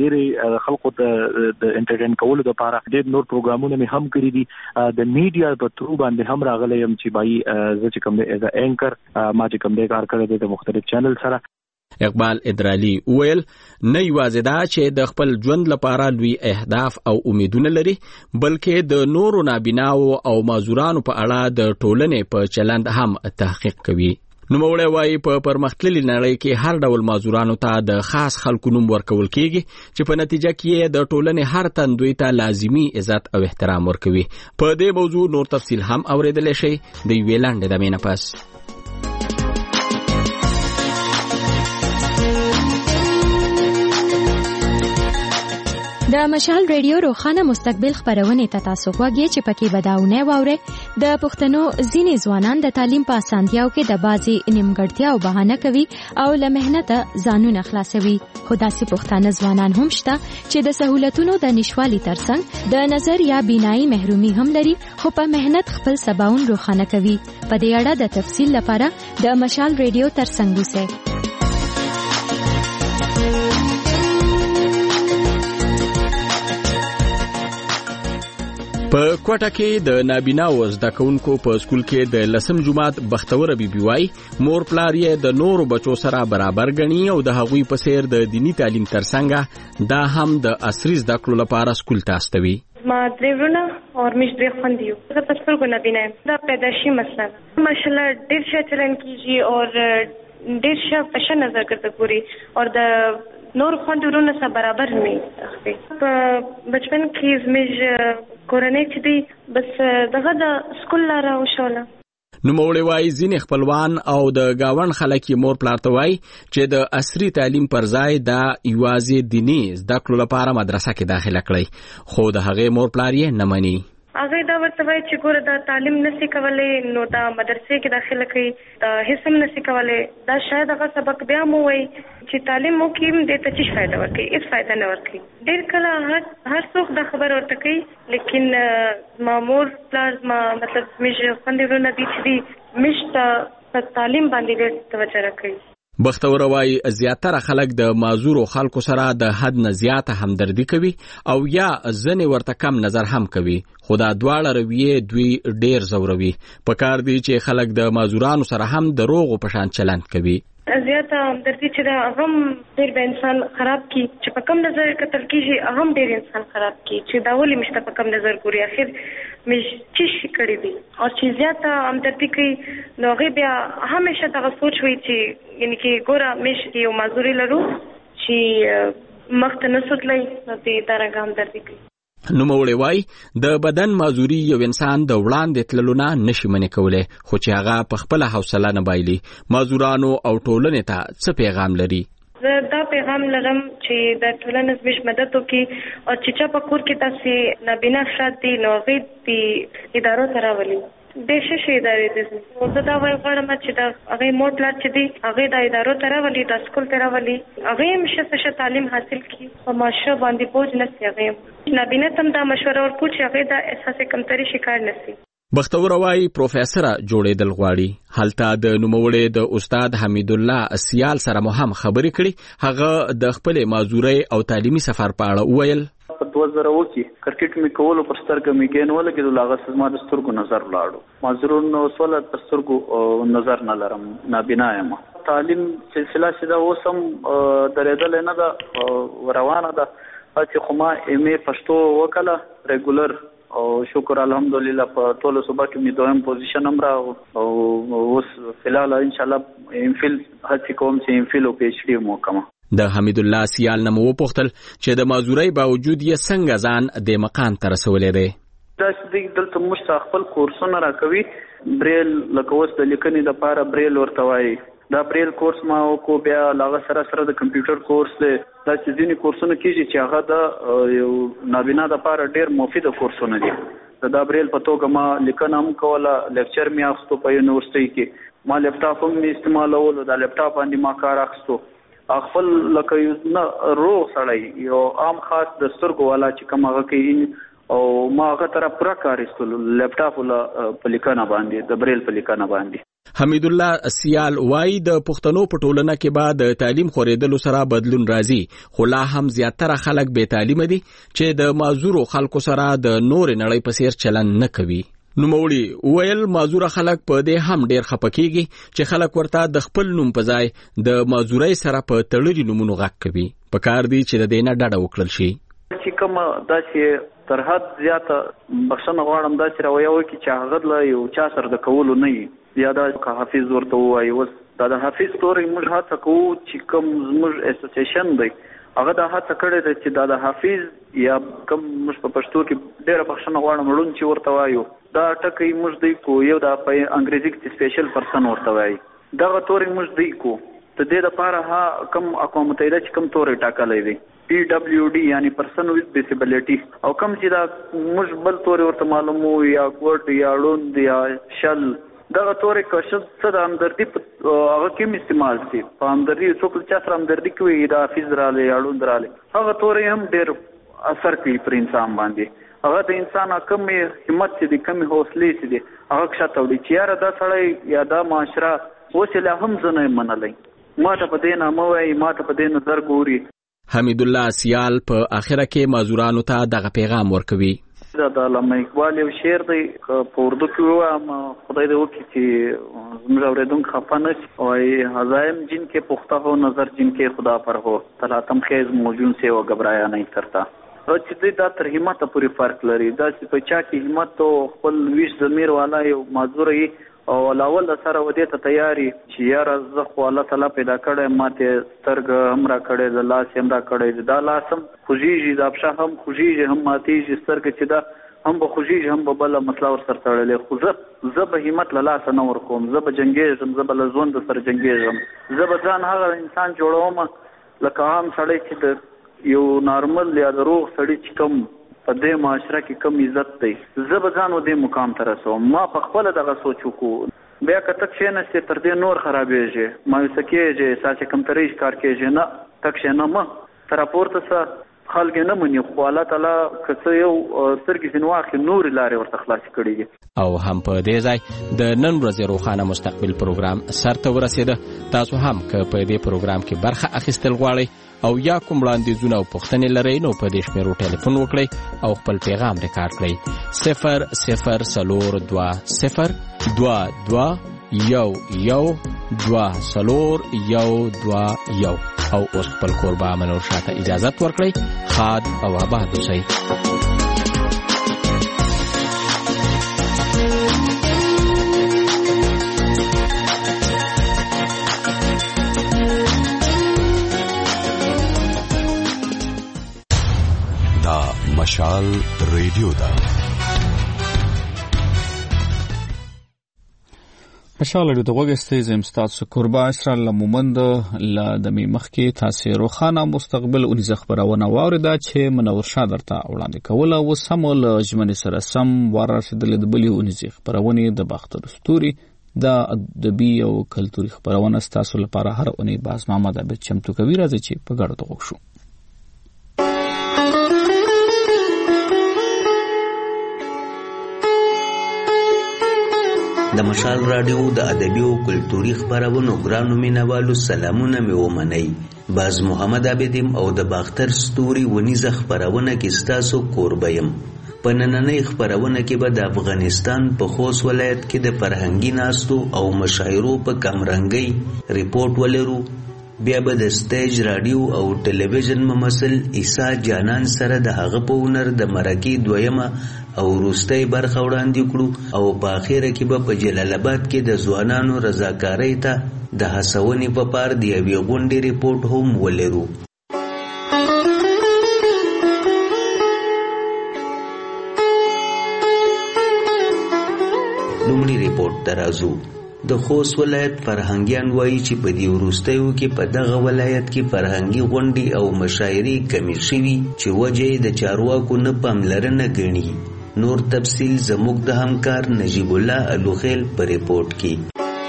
ډېر خلکو ته د انټرټین کولو لپاره ډېر نور پروګرامونه مې هم کړی دي د میډیا په تر باندې هم راغلی يم چې بای زه چې کوم دی از ا انکر ما چې کوم دی کار کړی دی د مختلف چینل سره. اقبال ادرالی ویل نه یوازې دا چې د خپل ژوند لپاره لوی اهداف او امیدونه لري بلکې د نورو نابیناو او معذورانو په اړه د ټولنې په چلند هم تحقیق کوي. نو موړی وایي په پرمختللي نړۍ کې هر ډول معذورانو ته د خاص خلکو نوم ورکول کیږي چې په نتیجه کې د ټولنې هر تن دوی ته لازمي عزت او احترام ورکوي. په دې موضوع نور تفصیل هم اوریدلی شئ د یوې لنډې دمې نه پس. د مشال ریډیو روخانه مستقبل خبرونه ته تاسو غواړئ چې پکې بداونه واوري د پښتنو ځینې ځوانان د تعلیم په اسانتیاو کې د بازي نیمګړتیاو بهانه کوي او له مهنت ځانونه خلاصوي خو داسې پښتانه ځوانان هم شته چې د سہولتونو د نشوالي ترڅنګ د نظر یا بینایی محرومي هم لري خو په مهنت خپل سباون روخانه کوي. په دې اړه د تفصیل لپاره د مشال ریډیو ترڅنګ اوسئ. په کوټه کې د نابینا زده کوونکو په سکول کې د لسم جماعت بختوره بیبي وای مور پلار یې د نورو بچو سره برابر غني او د هغوی په څیر د دینی تعلیم ترڅنګ دا هم د عصري زده کړو لپاره سکول ته استوي. ما درېونه او مش درې خوندیو زه په سترګو نه بینم دا پیدایشي مسله ماشاءالله ډېر ښه چلن کیږي او ډېر ښه په ښه نظر ګرځي ګوري او د نور خوندورونه سره برابر نه دي. په بچپن کې زموږ کورنۍ چې دی بس دغه د سکول لاره وشوله. نوموړی وایي ځینې خپلوان او د ګاونډ خلک یې مور پلار ته وایي چې د عصري تعلیم پر ځای دا یوازې دیني زده کړو لپاره مدرسه کې داخله کړئ خو د هغې مور پلار یې نه مني. هغه دا ورته وایي چې ګوره دا تعلیم نشي کولی نو دا مدرسې کې داخله کړي دا هیڅ هم نشي کولی دا شاید هغه سبق بیا مو وایي چې تعلیم وکړي دې ته څه فایده ورکوي هیڅ فایده نه ورکوي. ډېر کله هر هر څوک دا خبر ورته کوي لیکن ما مور پلار ما مطلب زموږ خویندې ورونه دي چې دي موږ ته په تعلیم باندې ډېر توجه راکوي. بختوره وایي زیاتره خلک د معذورو خلکو سره د حد نه زیاته همدردي کوي او یا ځنې ورته کم نظر هم کوي خو دا دواړه رویې دوی ډېر ځوروي. پکار دی چې خلک د معذورانو سره هم د روغو په شان چلند کوي. زیاته همدردي چې دا هم ډېر به انسان خراب کی چې په کم نظر کتل کیږي هم ډېر انسان خراب کی چې دا ولې مشته په کم نظر ګوري اخر مش چی کړی دی او چې زیاته همدردي کوي نو هغه بیا همیشه دا سوچ وي چې یعنی کې ګوره مش یو معذوري لرو چې مخ ته نه سوتلای نو دې درګه همدردي کوي. نوموړی وایي د بدن معذوري یو انسان د وړاندې تللو نه نشي منې کولی خو چې هغه په خپله حوصله نه بایلي. معذورانو او ټولنې ته څه پیغام لري؟ زه دا پیغام لرم چې د ټولنې زموږ مدد وکړي او چې چا په کور کې تاسې نابینا افراد دي نو هغوی دې ادارو ته راولي ډېر ښه ښه ادارې دي. زه دا وایي غواړم چې د هغې مور پلار چې دي هغوی دا ادارو ته راولي دا سکول ته راولي هغوی هم ښه څه ښه تعلیم حاصل کړي په معاشه باندې بوج نه سي هغوی هم نابینا ته هم دا مشوره ورکړو چې هغوی دا احساس کمتري شکار نه سي. بختوره وایي پروفیسره جوړېدل غواړي. هلته د نوموړي د استاد حمیدالله سیال سره مو هم خبرې کړي. هغه د خپلې معذورۍ او تعلیمي سفر په اړه وویل. په دوه زره اووه کې کرکټ مې کولو پر سترګه مې ګین ولګېدل هغه زما د سترګو نظر لاړو. معذورونو سوله پر سترګو نظر نه لرم نابینا یم. تعلیم سلسله چې دا اوس هم درېدلې نه ده روانه ده چې خو ما ایم ای پښتو وکړه ریګولر او شکر الحمدلله په ټولو صوبه کې مې دویم پوزیشن هم را او اوس فلحال انشاءالله ایم فیل هڅې کوم چې ایم فیل او پی ایچ ډي هم وکړم. د حمیدالله سیال نه مو وپوښتل چې د معذورۍ باوجود یې څنګه ځان د مقام ته رسولی دی. داسې دی دلته موږ ته خپل کورسونه راکوي بریل لکه اوس د لیکنې دپاره بریل ورته وایي دا بریل کورس ما وکړو بیا له هغه سره سره د کمپیوټر کورس دی داسې ځینې کورسونه کېږي چې هغه د یو نابینا دپاره ډېر مفیده کورسونه دي. د دا بریل په توګه ما لیکنه هم کوله لیکچر مې اخیستو په یونیورسټۍ کې ما لیپټاپ هم مې استعمالولو دا لیپټاپ باندې ما کار اخیستو خپل لکه نه روغ سړی یو عام خاص د سترګو والا چې کوم هغه کوي او ما هغه طرف پوره کار ایستلو لیپټاپ ولا په لیکنه باندې د بریل په لیکنه باندې. حمیدالله سیال وایي د پښتنو په ټولنه کې به د تعلیم خورېدلو سره بدلون راځي خو لا هم زیاتره خلک بې تعلیمه دي چې د معذورو خلکو سره د نورې نړۍ په څیر چلند نه کوي. نوموړي ویل معذوره خلک په دې هم ډېر خپه کېږي چې خلک ورته د خپل نوم په ځای د معذورۍ سره په تړلي نومونو غږ کوي. پکار دی چې د دې نه ډډه وکړل شي. چې کومه داسې تر حد زیاته بخښنه غواړم داسې رویه وکړي چې هغه له یو چا سره د کولو نه وي یا دا که حافظ ورته ووایي اوس دا د حافظ تورې موږ هڅه کوو چې کوم زموږ اسوسیشن دی هغه دا هڅه کړې ده چې دا د حافظ یا کوم موږ په پښتو کې ډېره بخښنه غواړم ړوند چې ورته وایو دا ټکی موږ دی کو یو دا په انګریزي کې سپیشل پرسن ورته وایي دغه تورې موږ دی کو د دې لپاره ها کوم اقوام متحده چې کوم تورې ټاکلی دی پی ډبلیو ډي یعنی پرسن وذ ډیسیبلټي او کوم چې دا موږ بل تورې ورته معلومو یا ګوډ یا ړوند یا شل دغه تورې که څه د همدردي هغه کې هم استعمال شي په همدردي څوک چا سره همدردي کوي دا حافظ رالی یا ړوند رالی هغه تورې هم ډېر اثر کوي پر انسان باندې هغه د انسان کمې همت چې دي کمې حوصلې چې دي هغه کښته وړي چې یاره دا سړی یا دا معاشره اوس یې لا هم زه نه یم منلی ما ته په دې نامه وایي ما ته په دې نظر ګوري. حمیدالله سیال په اخره کې معذورانو ته دغه پیغام ورکوي. دا د علامه اقبال یو شعر دی په اردو کې وایم خدای دې وکړي چې زموږ اورېدونکي خفه نه شي وایي هزایم جن کې پخته ہو نظر جن کې خدا پر ہو طلعتم خیز موجون سے و گھبرایا نہیں کرتا چې دوی دا تر همته پورې فرق لري دا چې په چا کې همت او خپل ویش ضمیر والا یو معذور وي او لاول سره ودې ته تیاری چې یار زه خو الله تعالی پیدا کړی ماته سترګ هم را کړی د لاس هم را کړی دا لاسم خوږیږي دا پښه هم خوږیږي هم ماتېږي سترګ چې دا هم به خوږیږي هم به بله مسله ورسره تړلې خو زه زه به همت له لاسه نه ورکوم زه به جنګېږم زه به له ژوند سره جنګېږم زه به ځان هغه انسان جوړوم لکه عام سړی چې د یو نارمل یا د روغ سړي چې کوم په دې معاشره کې کم عزت دی زه به ځان و دې مقام ته رسوم ما په خپله دغه سوچ وکړو بیا که ته کښېنستې تر دې نور خرابېږي مایوسه کېږي ساسې کمترۍ ښکار کېږي نه ته کښېنه مه ته راپورته سه خلک یې نه مني خو الله تعالی که څه یو سترګې ځینې واخلي نورې لارې ورته خلاصې کړي دي او هم په دې ځای د نن ورځې روښانه مستقبل پروګرام سرته ورسېده تاسو هم که په دې پروګرام کې برخه اخیستل غواړئ او یا کوم وړاندیزونه او پوښتنې لرئ نو په دې شمیرو ټلیفون وکړئ او خپل پیغام ریکارډ کړئ صفر صفر څلور دوه صفر دوه دوه یو یو دوه څلور یو دوه یو او اوس خپل کوربه منور شاه ته اجازت ورکړئ ښاد او آباد اوسئ مشال ریډیو دا مشال ریډیو د وګستې زم ستاسو قربا اسرائیل لمومند ل د میمخ کې تاسو روخانه مستقبل اونیز خبرونه واورده چې منور شاه درته وړاندې کوله و سمول جمن سره سم ورسېدل د بلی اونیز خبرونه د باختر ستوري د ادبي او کلتوري خبرونه ستاسو لپاره هر اونۍ باز محمد عبد چمتو کوي راځي چې په ګډه توغ شو د مشال رادیو د ادبي او کلتوري خبرونو ګرانو مینوالو سلامونه مې ومنئ باز محمد عابدیم او د باختر ستوري ونیزه خبرونه کې ستاسو کوربیم په نننۍ خبرونه کې به د افغانستان په خوست ولایت کې د فرهنګي ناستو او مشاعرو په کمرنګۍ ریپورت ولرو بیا به د سټیج رادیو او ټلویزیون ممثل عیسی جانان سره د هغه په هنر د مرکې دویمه او وروستۍ برخه وړاندې کړو او په اخره کې به په جلال آباد کې د ځوانانو رضاکارۍ ته د هڅونې په پار د یوې غونډې ریپورت هم ولرو لومړی ریپورت ته راځو د خوست ولایت فرهنګیان وایي چې په دې وروستیو کې په دغه ولایت کې فرهنګي غونډې او مشاعرې کمې شوي چې وجه د چارواکو نه پاملرنه ګڼي نور تفصیل زموږ د همکار نجیب الله الوخیل په ریپورت کې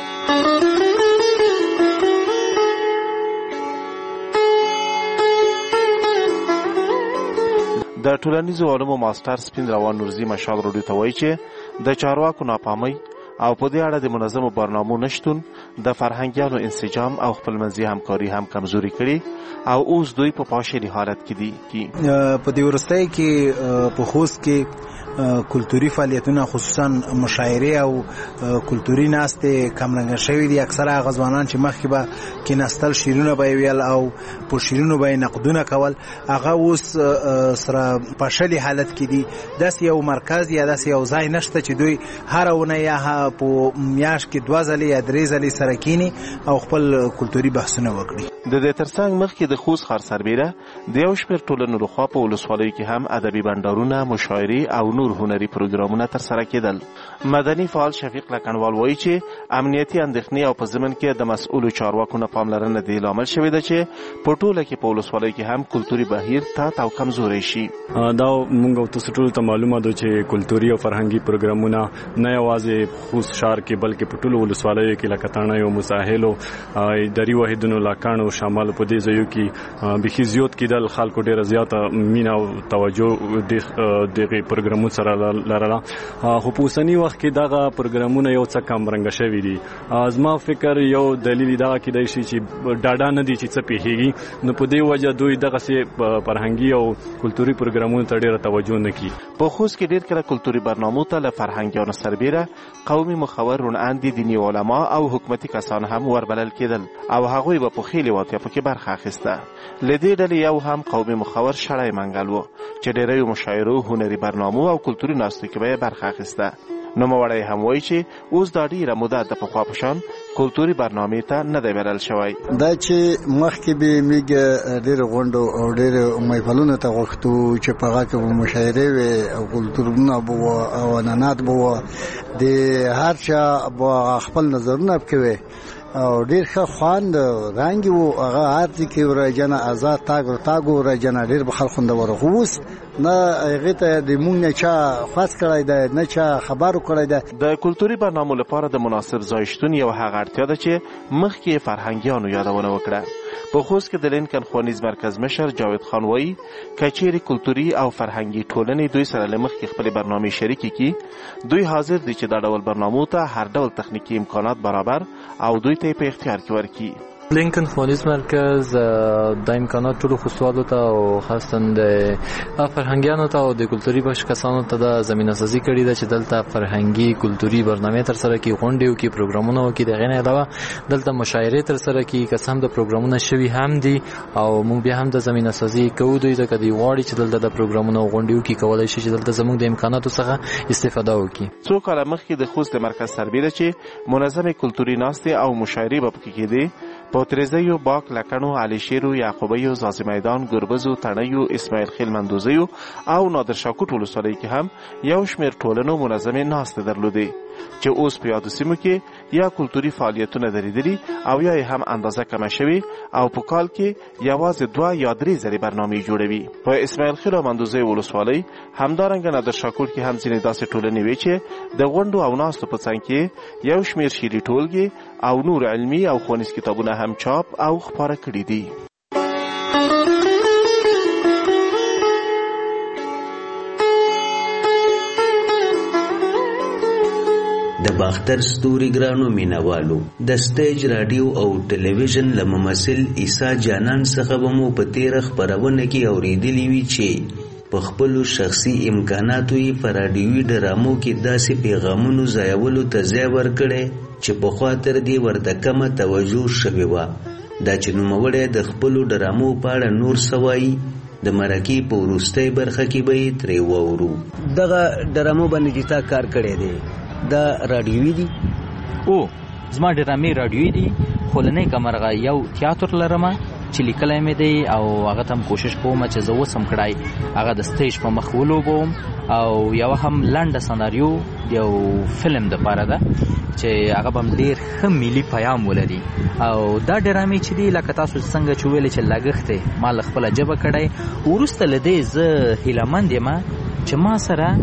د ټولنیزو علومو ماستر سپین روان نورزي مشال رډو ته وایي چې د چارواکو ناپامۍ او په دې اړه د منظمو برنامو نشتون د فرهنګیانو انسجام او خپلمنځي همکاري هم کمزوري کړي او اوس دوی په پاشلي حالت کې دي کی په دې ورستۍ کې په خوست کې کلتوري فعالیتونه خصوصا مشاعره او کلتوري ناستې کمرنګ شوی دي اکثره غزوانان چې مخکې به کې نستل شیرونه به ویل او په شیرونو به نقدونه کول هغه اوس سره پاشلي حالت کې دي داس یو مرکز یا داس یو ځای نشته چې دوی هر ونه یا په میاش کې دوه ځلې یا درې ځلې سره کینی او خپل کلتوري بحثونه وکړي د دې ترڅنګ مخکې د خوست خار سربېره د یو شمېر ټولنو لخوا په ولسوالیو کې هم ادبي بنډارونه مشاعرې او نور هنري پروګرامونه ترسره کېدل مدني فعال شفیق لکنوال وایي چې امنیتي اندېښنې او په ضمن کې د مسؤلو چارواکو نه پاملرنه د لامل شوې ده چې په ټوله کې په ولسوالیو کې هم کلتوري بهیر تات او کمزوری شي دا موږ تاسو ټول ته معلومه ده چې کلتوري او فرهنګي پروګرامونه نه یوازې خوست ښار کې بلکې په ټولو ولسوالیو کې لکه تاڼیو مساحلو اداري واحدونو لاکانو شامل په دې ځایو کې بخي زیات کېدل خلکو ډېره زیاته مینه او توجه دغه پروګرامونو سره لرله خو په اوسني وخت کې دغه پروګرامونه یو څه کم رنګه شوي دي. زما فکر یو دلیل دغه کېدای شي چې ډاډه نه دي چې څه پیښیږي، نو په دې وجه دوی دغسې فرهنګي او کلتوري پروګرامونو ته ډېره توجه نه کوي. په خوست کې ډېر کله کلتوري برنامو ته له فرهنګیانو سربیره قومي مخور روناندې دیني علما او حکومتي کسان هم وربلل کېدل او هغوی به په خېلې واتیا پکې برخه اخیسته. له دې ډلې یو هم قومي مخور شړی منګل و چې ډېریو مشاعرو، هنري برنامو او کلتوري ناستو کې به یې برخه اخیسته. نوموړی هم وایي چې اوس دا ډېره موده د پخوا په شان کلتوري برنامې ته نه دی بلل شوی. دا چې مخکې به موږ ډېرو غونډو او ډېرو محفلونو ته غوښتو چې په هغه کې به مشاعرې وې او کلتورونه به وو او عنعنات به وو، د هر چا به خپل نظرونه پکې وې او ډېر ښه خوند رنګ وو. هغه هر ځای کې ورجنه آزاد تاګ او تاګ ورجنه ډېر به خلک خوندور وو. اوس نه هغې ته د مونږ نه چا خاص کړی دی، نه چا خبر کړی دی. د کلتوري برنامو لپاره د مناسب ځای شتون یو هغه اړتیا ده چې مخکې فرهنګیانو یادونه وکړه. په خوست کې د لینکن ښوونیز مرکز مشر جاوید خان وایي که چیرې کلتوري او فرهنګي ټولنې دوی سره له مخکې خپلې برنامې شریکې کړي، دوی حاضر دي چې دا ډول برنامو ته هر ډول تخنیکي امکانات برابر او دوی ته په اختیار کې ورکړي. لینکن ښوونیز مرکز د امکانات ټولو خوستوالو ته او خاصتا د فرهنګیانو ته او د کلتوري بخش کسانو ته د زمینه سازي کړې ده چې دلته فرهنګي کلتوري برنامې ترسره کړي، غونډې وکړي، پروګرامونه وکړي. د هغې نه علاوه دلته مشاعرې ترسره کړي، که څه هم د پروګرامونه شوي هم دي او موږ بیا هم د زمینه سازي کوو دوی ته. که دوی غواړي چې دلته د پروګرامونه او غونډې وکړي، کولی شي چې دلته زموږ د امکاناتو څخه استفاده وکړي. څو کاله مخکې د خوست مرکز سربیره چې منظمې کلتوري ناستې او مشاعرې به پکې کېدې، په تریزیو، باک، لکڼو، علیشیرو، یعقوبیو، زازی میدان، ګربزو، تڼیو، اسماعیل خیل مندوزیو او نادر شاکوټ ولسوالۍ کې هم یو شمېر ټولنو منظمې ناستې درلودې چې اوس په یادو سیمو کې یا کلتوري فعالیتونه درېدلي او یا هم اندازه کمه شوي او په کال کې یوازې دوه یا درې ځلې برنامې جوړوي. په اسماعیل خیل او مندوزیو ولسوالۍ همدارنګه نادر شاکوټ کې هم ځینې داسې ټولنې وې چې د غونډو او ناستو په څنګ کې یو شمېر شعري ټولګې او نور علمي او ښوونیز کتابونه هم چاپ او خپاره کړي دي. د باختر ستوري ګرانو مینوالو د سټیج رادیو او ټلویزیون له ممثل عیسی جانان څخه به مو په تیره خپرونه کې اورېدلي وي چې په خپلو شخصي امکاناتو یې په راډیوي ډرامو کې داسې پیغامونو ځایولو ته ځای ورکړی چې پخوا تر دې ورته کمه توجه شوې وه. دا چې نوموړی د خپلو ډرامو په اړه نور څه وایي، د مرکې په وروستۍ برخه کې به یې ترې واورو. دغه ډرامو باندې چې تا کار کړی دی دا رادیوي دي؟ او زما ډرامې رادیوي دي، خو لنۍ کمرغه یو تیاتر لرمه چې لیکلی مې دی او هغه ته هم کوشش کوم چې زه اوس هم کړی هغه د سټیج په مخ ولوبوم او یوه هم لنډه سناریو یو فلم دپاره ده چې هغه به هم ډېر ښه ملي پیام ولري. او دا ډرامې چې دي لکه تاسو څنګه چې ویلې چې لګښت یې ما له خپله ژبه کړی، وروسته له دې زه هیلهمند یم چې ما سره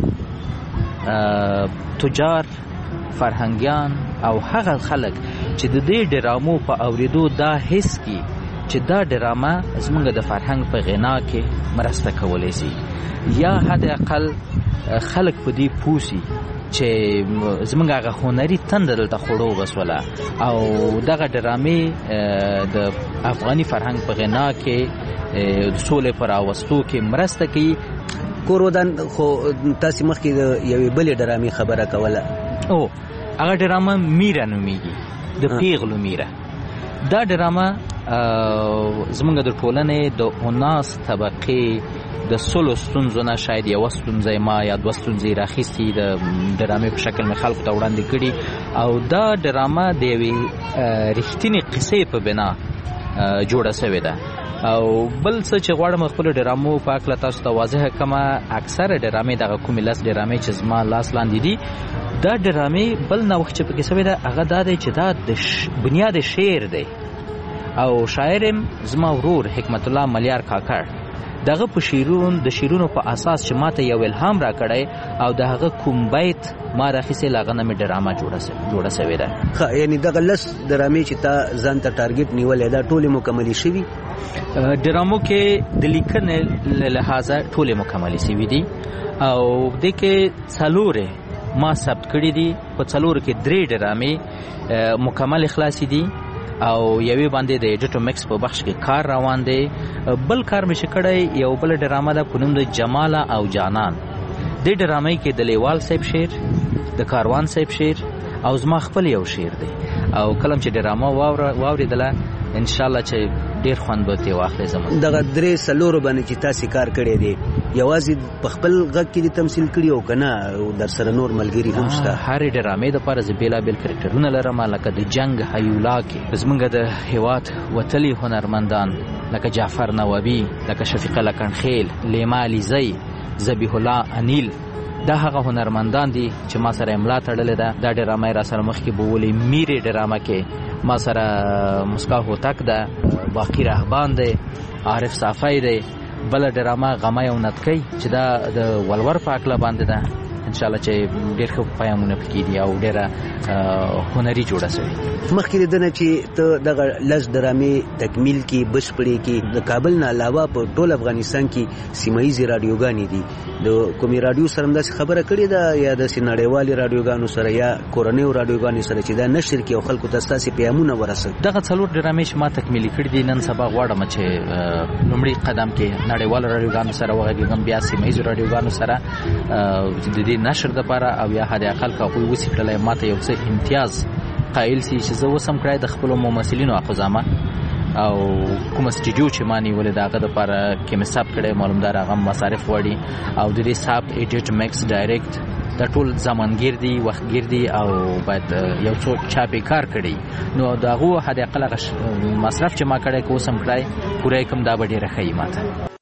تجار، فرهنګیان او هغه خلک چې د دې ډرامو په اوریدو دا حس کی چې دا ډرامه زمونږ د فرهنګ په غنا کې مرسته کولی شي، یا حد اقل خلک په دې پوه شي چې زمونږ هغه هنري تنده دلته خوړو بسوله او دغه ډرامې د افغاني فرهنګ په غنا کې د سولې په راوستو کې مرسته کوي. کورودان خو تاسې مخکې د یوې بلې ډرامې خبره کوله. او هغه ډرامه میره نومیږي، د پیغلو میره. دا ډرامه زمونږ د ټولنې د اوناس طبقې د سلو ستونزو نه شاید یوه ستونزه ما یا دوه ستونزې راخیستي د ډرامې په شکل مې خلکو ته وړاندې کړي او دا ډرامه د یوې رښتینې قصې په بنا جوړه سوې ده. او بل څه چې غواړم خپل ډرامو په هکله تاسو ته واضحه کړمه، اکثره ډرامې دغه کومې لس ډرامې چې زما لاس لاندې دي، دا ډرامې بل نوښت چې پکې سوی ده هغه دا دی چې دا د بنیاد شعر دی او شاعر زما ورور حکمت الله ملیار کاکړ دغه په شیرون د شیرونو په اساس چې ماته یو الهام را کړی او دغه کوم بیت ما راخیسه لاغنه می ډرامه جوړه جوړه شوې ده. خا یعنی دغه لس ډرامې چې تا ځان ته ټارګټ نیولې ده ټولې مکملې شوي؟ ډرامو کې د لیکنې له لحاظه ټولې مکملې شوي دي او د کې څلورې ما ثبت کړې دي. په څلورو کې درې ډرامې مکمل خلاصې دي او یوې باندې د ایډیټو مکس په بخش کې کار روان دی. بل کار مې شکړی یو بل ډرامه ده په نوم د جماله او جانان. د ډرامې کې د لیوال صاحب شعر، د کاروان صاحب شعر او زما خپل یو شعر دی او کلم چې ډرامه واوریدله ان شاء الله چې ډیر خوند به تی واخلې. زموږ دغه درې سلورو باندې چې تاسو کار کړی دی یوازې په خپل غږ کې د تمثيل کړی او کنه در سره نور ملګری هم شته؟ هر ډرامې د پاره ز بیلا بیل کرکټرونه لرم لکه د جنگ هیولا کې زمونږ د هیواد وتلی هنرمندان لکه جعفر نوابی، لکه شفیقه لکنخیل، لیما علیزی، ذبیح الله انیل. دا هغه هنرمندان دي چې ما سره املا تړلې ده. دا ډرامه را سره مخ کې بولې میری ډرامه کې ما سره مسکا هوتک ده، باقی رهبان ده، عارف صافی ده. بل ډرامه غمه یو نتکی چې دا د ولور په اکلا باندې ده. ان شاء الله چې ډېر ښه پیغامونه پکې دي او ډېره هنري جوړه شوې. مخکې دنه چې ته دغه لس ډرامې تکمیل کې بشپړې کې د کابل نه علاوه په ټول افغانستان کې سیمایي رادیوګانې دي. د کومې رادیو سره داسې خبره کړې ده یا د نړیوالې رادیوګانو سره یا کورنۍ رادیوګانې سره چې دا نشر کې او خلکو ته ستاسو پیغامونه ورسوي؟ دغه څلور ډرامې چې ما تکمیل کړې دي نن سبا غواړم چې لومړی قدم کې نړیوالو رادیوګانو سره وغږیږم، بیا سیمایي رادیوګانو سره د دې نشر د لپاره او یا حد اقل کا خو وسی کړلای ماته یو څه امتیاز قائل سي چې زه وسم کړای د خپل ممثلینو اخوزامه او کوم سټډیو چې مانی ولې داغه د لپاره کې مې حساب کړی معلومدار هغه مصارف وړي او د دې حساب ایډیټ مکس ډایرکټ د ټول زمانګیر دی وختګیر دی او باید یو څو چاپی کار کړي نو داغه حد اقل مصرف چې ما کړی کو سم کړای پوره کم دا به ډیره ښه ماته.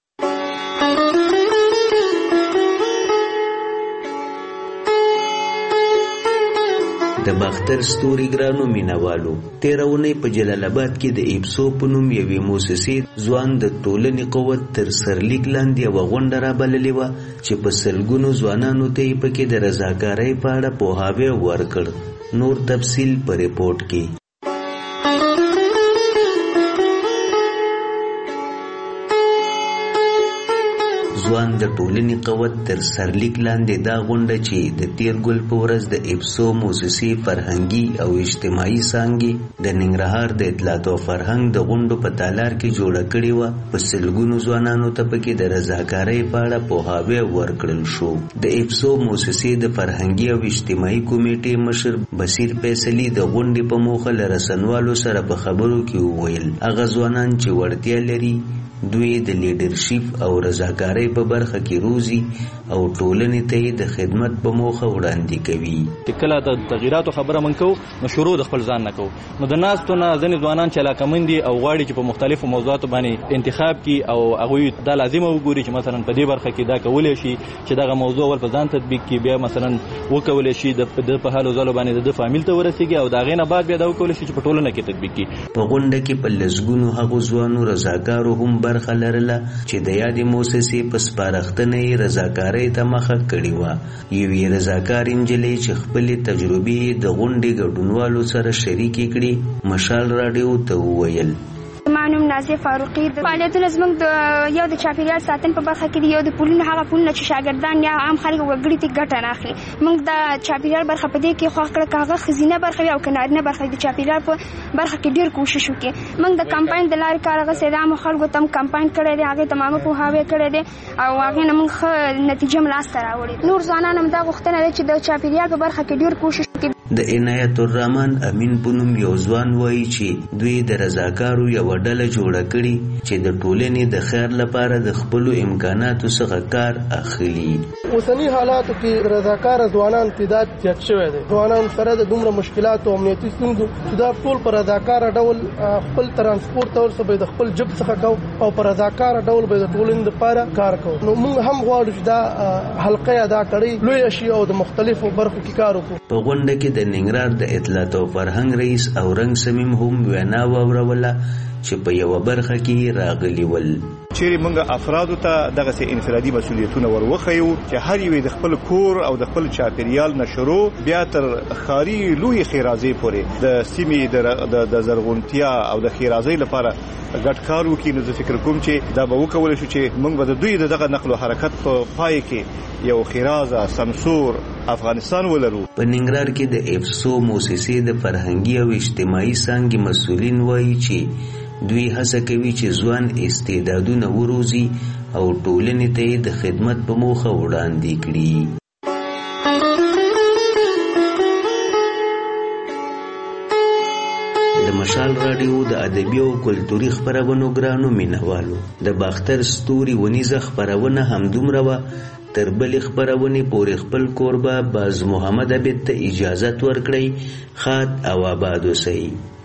د باختر ستوري ګرانو مینوالو تیرونه په جلال آباد کې د ایپسو په نوم یوې موسسې ځوان د ټولنې قوت تر سرلیک لاندې یوه غونډه رابللې وه چې په سلګونو ځوانانو ته یې پکې د رضاکارۍ په اړه پوهاوی ورکړ. نور تفصیل په ریپورت کې. ځوان د ټولنې قوت تر سرلیک لاندې دا غونډه چې د تیر ګل په ورځ د ایپسو موسسې فرهنګي او اجتماعي څانګې د ننګرهار د اطلاعات او فرهنګ د غونډو په تالار کې جوړه کړې وه په سلګونو ځوانانو ته پکې د رضاکارۍ په اړه پوهاوی ورکړل شو. د ایپسو موسسې د فرهنګي او اجتماعي کمیټې مشر بصیر فیصلي د غونډې په موخه له رسنوالو سره په خبرو کې وویل هغه ځوانان چې وړتیا لري دوی د لیډرشپ او رضاکارۍ په برخه کې روزي او ټولنې ته د خدمت په موخه وړاندې کوي. کله د تغیراتو خبره من کو نو شروع د خپل ځان نه کو نو د ناستو نه ځنې ځوانان چې علاقمند دي او غواړي چې په مختلفو موضوعاتو باندې انتخاب کړي او هغه دا لازمه وګوري چې مثلا په دې برخه کې دا کولای شي چې دغه موضوع ول په ځان تطبیق کړي بیا مثلا وکولای شي د په حالو ځلو باندې د فامیل ته ورسیږي او دا غینه بعد بیا دا وکولای شي چې په ټولنه کې تطبیق کړي. په غونډه کې په لزګونو هغه ځوانو رضاکارو هم برخه لرله چې د یادې موسسې په سپارښتنه یې رضاکارۍ ته مخه کړې وه. یوې رضاکار نجلۍ چې خپلې تجربې د غونډې ګډونوالو سره شریکې کړې مشال راډیو ته وویل ما نوم نازیه فاروقي. د فعالیتونو زموږ د یو د چاپیریال ساتنې په برخه کې یو د پولونو هغه پولونه چې شاګردان یا عام خلک وګړي ته ګټه نه اخلي. موږ د چاپیریال برخه په دې کې خوښ کړه که هغه ښځینه برخه وي او که نارینه برخه د چاپیریال په برخه کې ډېر کوشش وکړي. موږ د کمپاین د لارې کار هغسې د عامو خلکو ته هم کمپاین کړی دی هغې ته مامه پوهاوی کړی دی او هغې نه موږ ښه نتیجه هم لاسته راوړې. نور ځوانان هم دا غوښتنه ده چې د چاپیریال په برخه کې ډېر کوشش وکړي. د عنایت الرحمن امین په نوم یو ځوان وایي چې دوی د رضاکارو یوه ډله جوړه کړي چې د ټولنې د خیر لپاره د خپلو امکاناتو څخه کار اخلي. اوسني حالاتو کې رضاکار ځوانان تعداد زیات شوی دی. ځوانان سره د دومره مشکلاتو او امنیتي ستونزو چې دا ټول په رضاکار ډول خپل ترانسپورت تور څه به د خپل جب څخه کو او په رضاکار ډول به د ټولنې لپاره کار کوو. نو موږ هم غواړو چې دا حلقه ادا کړي لوی شي او د مختلفو برخو کې کار وکړو. په غونډه کې د ننګرهار د اطلاعات او فرهنګ رئیس او رنګ سمیم هم وینا واوروله چې په یوه برخه کې راغلي ول. چې موږ افرادو ته دغه سي انفرادي مسولیتونه وروخیو چې هر یو د خپل کور او د خپل چاپیریال نشرو بیا تر خاري لوی خیرازي پورې د سیمې د زرغونتیا او د خیرازي لپاره ګډ کار وکړي. نو زه فکر کوم چې دا به وکول شي چې موږ به د دوی دغه نقل او حرکت په پای کې یو خیرازه سمسور افغانستان ولرو. په ننګرهار کې د افسو موسسې د فرهنګي او اجتماعي څانګې مسؤلین وایي چې دوی هڅه کوي چې ځوان استعدادونه وروزي او ټولنې ته د خدمت په موخه وړاندې کړي. د مشال رادیو د ادبي او کلتوري خبرونو ګرانو مینوالو د باختر ستوري ونیزه خبرونه همدومره وه. تر بلې خبرونې پورې خپل کوربه باز محمد عبید ته اجازت ورکړئ. ښاد او آباد اوسئ.